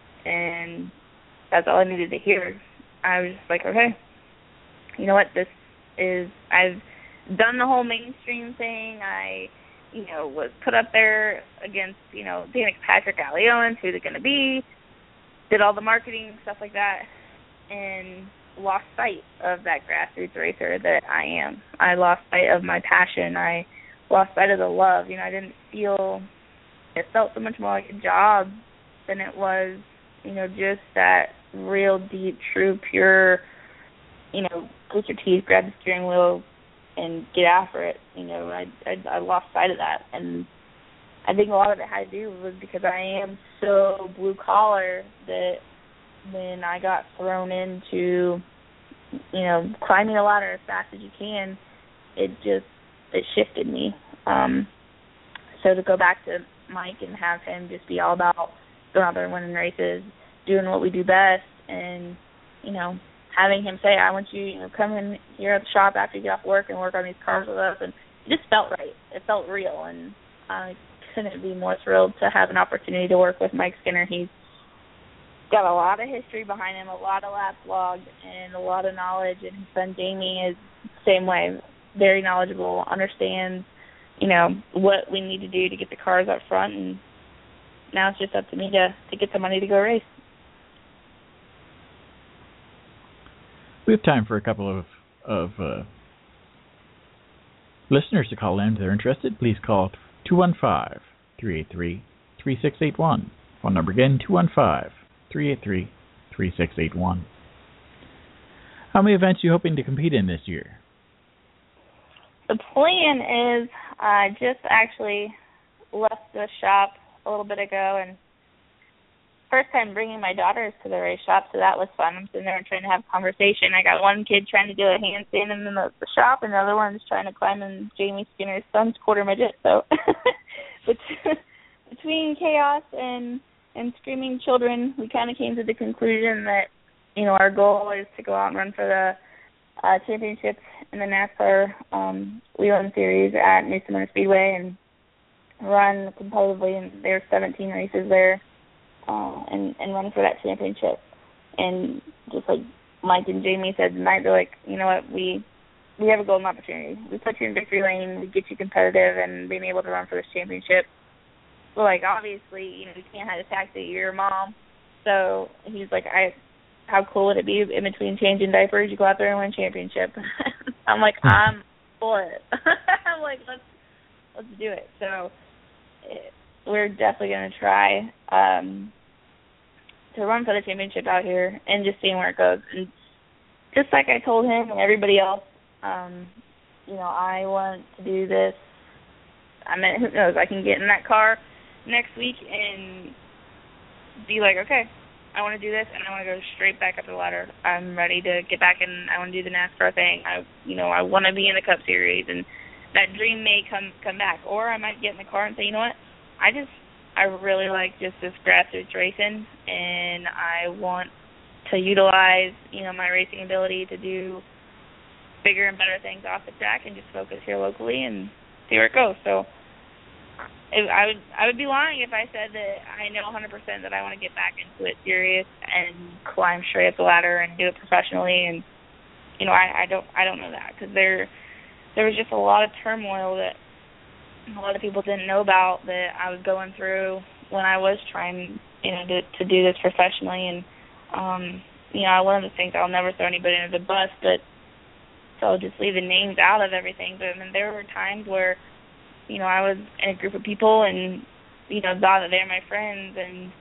And that's all I needed to hear. I was just like, okay, you know what, this is, I've done the whole mainstream thing. I, you know, was put up there against, you know, Danica Patrick, Allie Owens, who's it going to be, did all the marketing, stuff like that, and lost sight of that grassroots racer that I am. I lost sight of my passion. I lost sight of the love. You know, I didn't feel, it felt so much more like a job than it was, you know, just that real deep, true, pure, you know, grit your teeth, grab the steering wheel, and get after it. You know, I, I I lost sight of that, and I think a lot of it had to do was because I am so blue collar that when I got thrown into, you know, climbing a ladder as fast as you can, it just it shifted me. Um, so to go back to Mike and have him just be all about going out there and winning races, doing what we do best, and, you know, having him say, I want you, you know, come in here at the shop after you get off work and work on these cars with us, and it just felt right. It felt real, and I couldn't be more thrilled to have an opportunity to work with Mike Skinner. He's got a lot of history behind him, a lot of laps logged, and a lot of knowledge, and his son Jamie is the same way, very knowledgeable, understands, you know, what we need to do to get the cars up front, and now it's just up to me to, to get the money to go race. We have time for a couple of of uh, Listeners to call in if they're interested, please call two one five, three eight three, three six eight one. Phone number again, two one five, three eight three, three six eight one. How many events are you hoping to compete in this year? The plan is I just actually left the shop a little bit ago, and first time bringing my daughters to the race shop, so that was fun. I'm sitting there and trying to have a conversation. I got one kid trying to do a handstand in the, the shop, and the other one's trying to climb in Jamie Skinner's son's quarter midget. So between chaos and and screaming children, we kind of came to the conclusion that, you know, our goal is to go out and run for the uh, championships in the NASCAR um, Whelen Series at Mesa Motor Speedway and run competitively. And there's seventeen races there. Uh, and, and run for that championship. And just like Mike and Jamie said tonight, they're like, you know what, we we have a golden opportunity. We put you in victory lane, we get you competitive and being able to run for this championship. But like obviously, you know, you can't have a taxi, you're your mom. So he's like, I how cool would it be in between changing diapers, you go out there and win a championship. I'm like, I'm for it. I'm like, let's let's do it. So it, we're definitely gonna try. Um to run for the championship out here and just seeing where it goes. And just like I told him and everybody else, um, you know, I want to do this. I mean, who knows, I can get in that car next week and be like, okay, I want to do this and I want to go straight back up the ladder. I'm ready to get back and I want to do the NASCAR thing. I, you know, I want to be in the Cup Series, and that dream may come, come back. Or I might get in the car and say, you know what, I just, I really like just this grassroots racing, and I want to utilize, you know, my racing ability to do bigger and better things off the track and just focus here locally and see where it goes. So it, I would I would be lying if I said that I know one hundred percent that I want to get back into it serious and climb straight up the ladder and do it professionally. And you know, I, I don't I don't know that, because there there was just a lot of turmoil that a lot of people didn't know about that I was going through when I was trying, you know, to, to do this professionally. And, um, you know, one of the things, I'll never throw anybody under the bus, but so I'll just leave the names out of everything. But, I mean, there were times where, you know, I was in a group of people and, you know, thought that they were my friends and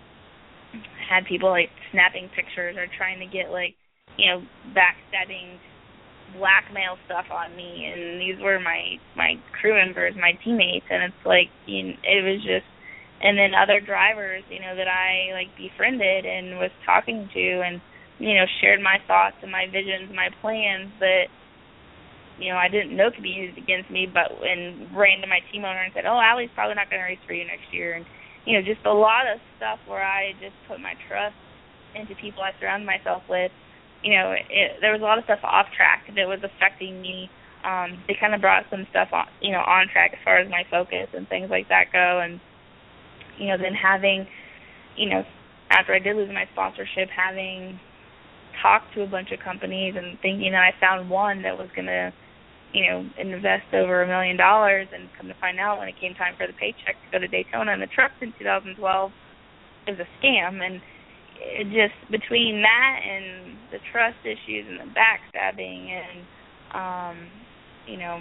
had people, like, snapping pictures or trying to get, like, you know, backstabbing blackmail stuff on me, and these were my my crew members, my teammates, and it's like, you know, it was just, and then other drivers, you know, that I like befriended and was talking to, and you know, shared my thoughts and my visions, my plans that, you know, I didn't know could be used against me, but and ran to my team owner and said, oh, Allie's probably not going to race for you next year, and you know, just a lot of stuff where I just put my trust into people I surrounded myself with. You know, it, there was a lot of stuff off track that was affecting me. Um, they kind of brought some stuff on, you know, on track as far as my focus and things like that go. And, you know, then having, you know, after I did lose my sponsorship, having talked to a bunch of companies and thinking that I found one that was going to, you know, invest over a million dollars, and come to find out when it came time for the paycheck to go to Daytona and the trucks in two thousand twelve, it was a scam. And it just, between that and the trust issues and the backstabbing and, um, you know,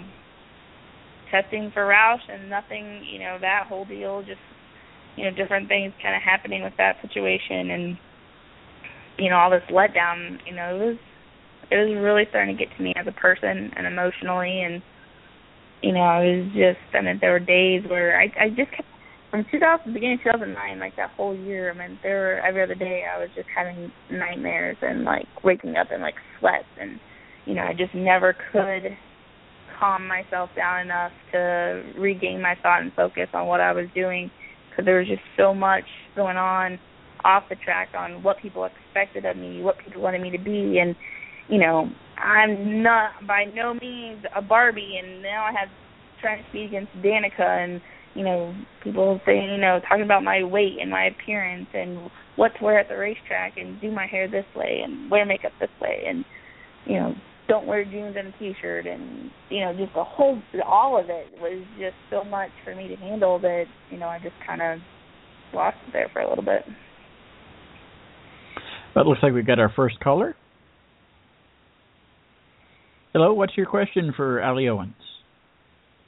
testing for Roush and nothing, you know, that whole deal, just, you know, different things kind of happening with that situation, and, you know, all this letdown, you know, it was, it was really starting to get to me as a person and emotionally. And, you know, I was just, I mean, there were days where I, I just kept, from two thousand, beginning of two thousand nine, like that whole year, I mean, there were, every other day I was just having nightmares and, like, waking up in, like, sweats. And, you know, I just never could calm myself down enough to regain my thought and focus on what I was doing, because there was just so much going on off the track on what people expected of me, what people wanted me to be. And, you know, I'm not, by no means, a Barbie, and now I have trying to speak against Danica, and, you know, people saying, you know, talking about my weight and my appearance and what to wear at the racetrack and do my hair this way and wear makeup this way and, you know, don't wear jeans and a T-shirt, and, you know, just the whole, all of it was just so much for me to handle that, you know, I just kind of lost it there for a little bit. That looks like we got our first caller. Hello, what's your question for Allie Owens?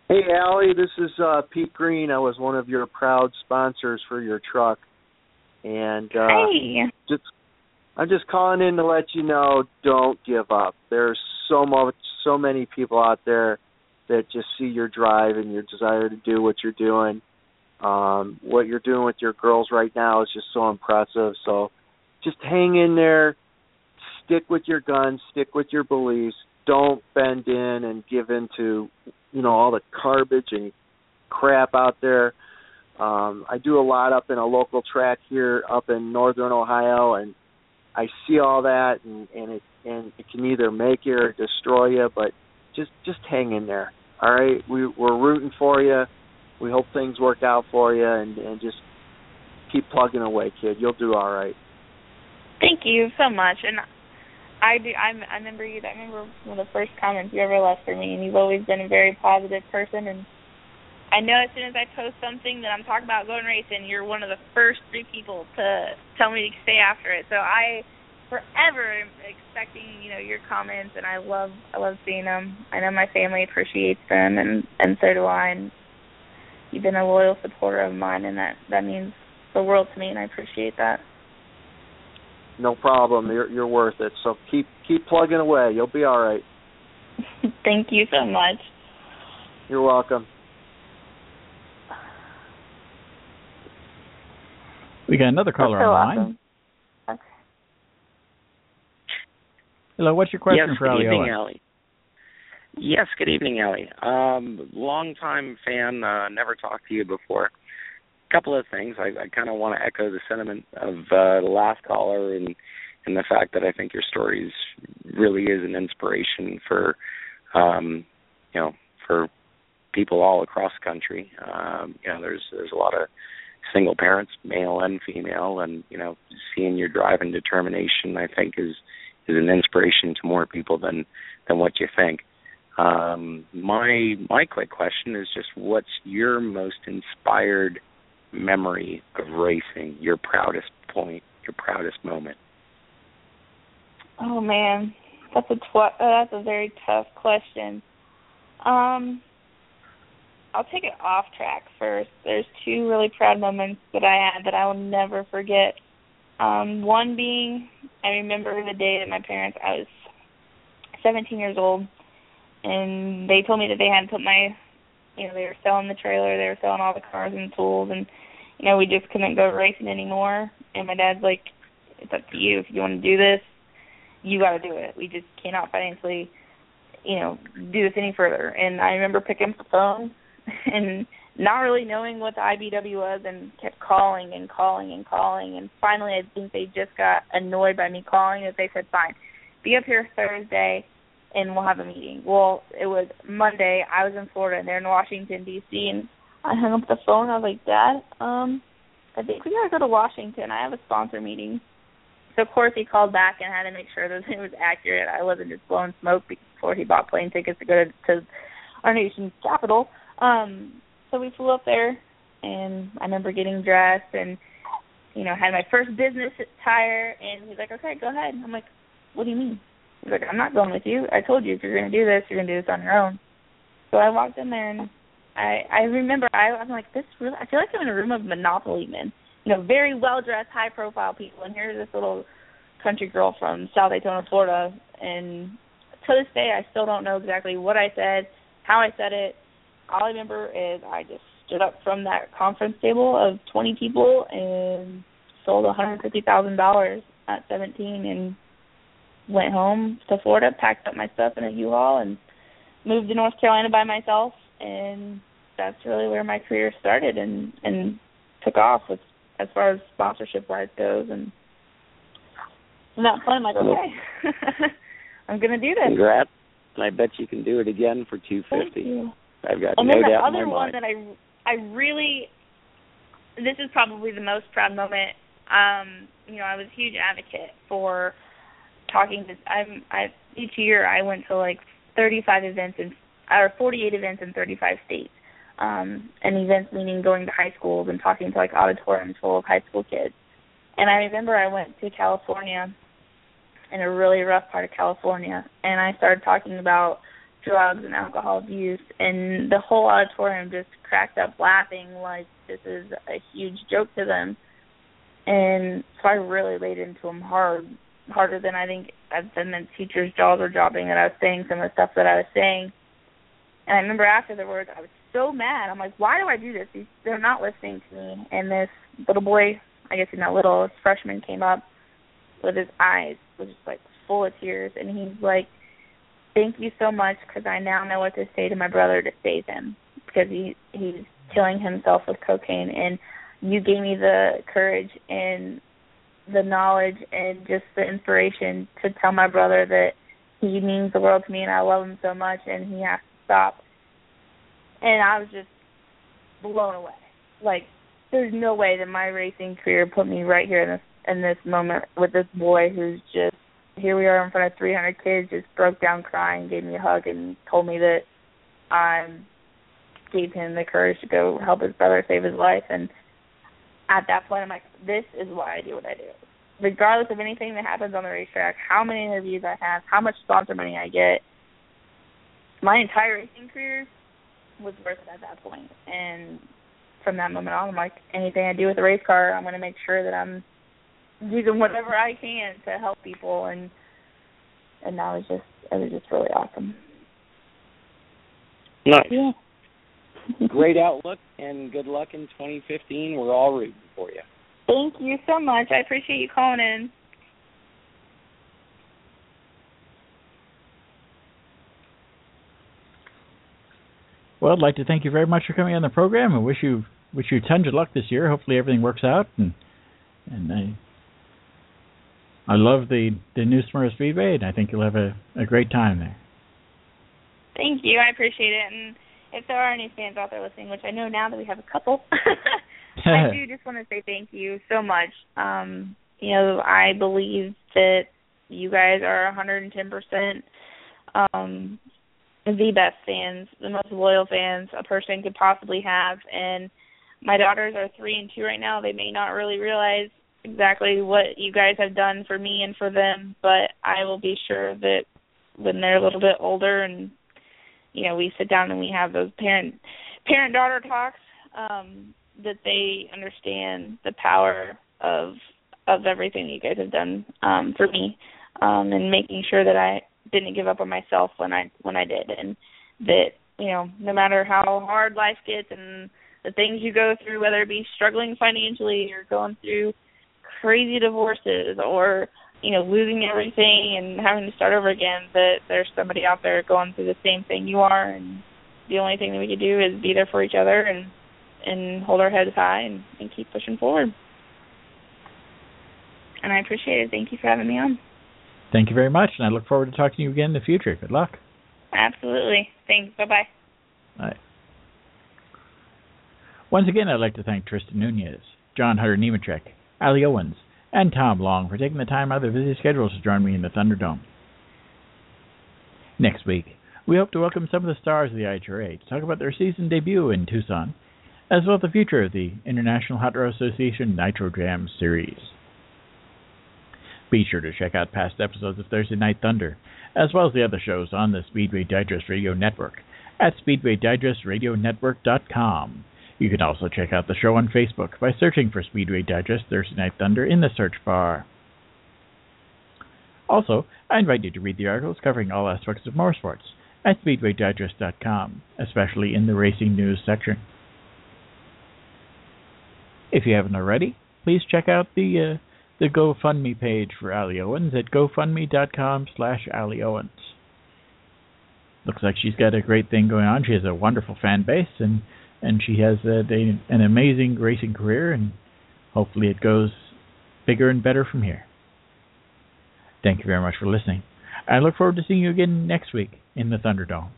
Hey, Allie, this is uh, Pete Green. I was one of your proud sponsors for your truck. And uh, hey. just, I'm just calling in to let you know, don't give up. There's so much, so many people out there that just see your drive and your desire to do what you're doing. Um, what you're doing with your girls right now is just so impressive. So just hang in there, stick with your guns, stick with your beliefs. Don't bend in and give in to, you know, all the garbage and crap out there. Um, I do a lot up in a local track here up in northern Ohio, and I see all that, and, and it and it can either make you or destroy you, but just just hang in there, all right? We, we're rooting for you. We hope things work out for you, and, and just keep plugging away, kid. You'll do all right. Thank you so much, and I do. I'm, I remember you. I remember one of the first comments you ever left for me, and you've always been a very positive person. And I know as soon as I post something that I'm talking about going racing, you're one of the first three people to tell me to stay after it. So I forever am expecting, you know, your comments, and I love, I love seeing them. I know my family appreciates them, and and so do I. And you've been a loyal supporter of mine, and that that means the world to me, and I appreciate that. No problem. You're you're worth it. So keep keep plugging away. You'll be all right. Thank you so much. You're welcome. We got another caller so on the line. Awesome. Okay. Hello, what's your question yes, for Allie? Good evening, Allie. Yes, good evening, Allie. Um, long-time fan, uh, never talked to you before. Couple of things. I, I kind of want to echo the sentiment of uh, the last caller, and and the fact that I think your story really is an inspiration for, um, you know, for people all across the country. Um, you know, there's there's a lot of single parents, male and female, and you know, seeing your drive and determination, I think, is is an inspiration to more people than than what you think. Um, my my quick question is just, what's your most inspired memory of racing, your proudest point, your proudest moment? Oh man, that's a tw- uh, that's a very tough question. Um, I'll take it off track first. There's two really proud moments that I had that I will never forget. Um, one being, I remember the day that my parents, I was seventeen years old, and they told me that they hadn't put my, you know, they were selling the trailer, they were selling all the cars and tools, and you know, we just couldn't go racing anymore. And my dad's like, it's up to you. If you want to do this, you got to do it. We just cannot financially, you know, do this any further. And I remember picking up the phone and not really knowing what the I B W was, and kept calling and calling and calling. And finally, I think they just got annoyed by me calling, and they said, fine, be up here Thursday and we'll have a meeting. Well, it was Monday. I was in Florida, and they're in Washington, D C, and I hung up the phone. I was like, Dad, um, I think we got to go to Washington. I have a sponsor meeting. So, of course, he called back and had to make sure that it was accurate. I wasn't just blowing smoke before he bought plane tickets to go to, to our nation's capital. Um, so we flew up there, and I remember getting dressed and, you know, had my first business attire, and he's like, okay, go ahead. I'm like, what do you mean? He's like, I'm not going with you. I told you, if you're going to do this, you're going to do this on your own. So I walked in there, and I, I remember I, I'm like, this really, I feel like I'm in a room of Monopoly men, you know, very well-dressed, high-profile people, and here's this little country girl from South Daytona, Florida, and to this day, I still don't know exactly what I said, how I said it. All I remember is I just stood up from that conference table of twenty people and sold one hundred fifty thousand dollars at seventeen, and went home to Florida, packed up my stuff in a U-Haul, and moved to North Carolina by myself, and that's really where my career started and, and took off with, as far as sponsorship-wise goes. And from that point, I'm like, okay, I'm going to do this. Congrats. And I bet you can do it again for two hundred fifty Thank you. I've got and no then the doubt other in my one mind. that I, I really, this is probably the most proud moment. Um, you know, I was a huge advocate for talking to, I'm, I, each year I went to like thirty-five events in, or forty-eight events in thirty-five states. Um, and events meaning going to high schools and talking to like auditoriums full of high school kids. And I remember I went to California, in a really rough part of California, and I started talking about drugs and alcohol abuse, and the whole auditorium just cracked up laughing like this is a huge joke to them. And so I really laid into them hard, harder than I think than the teachers' jaws were dropping that I was saying some of the stuff that I was saying. And I remember afterwards, I was so mad. I'm like, why do I do this? These, they're not listening to me. And this little boy, I guess he's not little, this freshman came up with his eyes was just like full of tears, and he's like, thank you so much, because I now know what to say to my brother to save him, because he he's killing himself with cocaine, and you gave me the courage and the knowledge and just the inspiration to tell my brother that he means the world to me and I love him so much and he has to stop. And I was just blown away. Like, there's no way that my racing career put me right here in this in this moment with this boy who's just, here we are in front of three hundred kids, just broke down crying, gave me a hug, and told me that I gave him the courage to go help his brother save his life. And at that point, I'm like, this is why I do what I do. Regardless of anything that happens on the racetrack, how many interviews I have, how much sponsor money I get, my entire racing career was worth it at that point. And from that moment on, I'm like, anything I do with a race car, I'm going to make sure that I'm using whatever I can to help people. And and that was just, it was just really awesome. Nice. Yeah. Great outlook, and good luck in twenty fifteen. We're all rooting for you. Thank you so much. I appreciate you calling in. Well, I'd like to thank you very much for coming on the program, and wish you wish you tons of luck this year. Hopefully everything works out, and and I I love the the new Smyrna Speedway, and I think you'll have a, a great time there. Thank you. I appreciate it. And if there are any fans out there listening, which I know now that we have a couple, I do just want to say thank you so much. Um, you know, I believe that you guys are one hundred ten percent um, the best fans, the most loyal fans a person could possibly have. And my daughters are three and two right now. They may not really realize exactly what you guys have done for me and for them, but I will be sure that when they're a little bit older and, you know, we sit down and we have those parent parent daughter talks, um, that they understand the power of of everything that you guys have done um, for me, um, and making sure that I didn't give up on myself when I when I did, and that, you know, no matter how hard life gets and the things you go through, whether it be struggling financially or going through crazy divorces or, you know, losing everything and having to start over again, that there's somebody out there going through the same thing you are, and the only thing that we can do is be there for each other and and hold our heads high and, and keep pushing forward. And I appreciate it. Thank you for having me on. Thank you very much, and I look forward to talking to you again in the future. Good luck. Absolutely. Thanks. Bye-bye. Bye. Once again, I'd like to thank Tristan Nunez, John Hunter Nemechek, Ali Owens, and Tom Long for taking the time out of their busy schedules to join me in the Thunderdome. Next week, we hope to welcome some of the stars of the I H R A to talk about their season debut in Tucson, as well as the future of the International Hot Rod Association Nitro Jam Series. Be sure to check out past episodes of Thursday Night Thunder, as well as the other shows on the Speedway Digest Radio Network at speedway digest radio network dot com. You can also check out the show on Facebook by searching for Speedway Digest Thursday Night Thunder in the search bar. Also, I invite you to read the articles covering all aspects of motorsports at speedway digest dot com, especially in the racing news section. If you haven't already, please check out the uh, the GoFundMe page for Ali Owens at gofundme dot com slash Ali Owens. Looks like she's got a great thing going on. She has a wonderful fan base, and, and she has a, a, an amazing racing career, and hopefully it goes bigger and better from here. Thank you very much for listening. I look forward to seeing you again next week in the Thunderdome.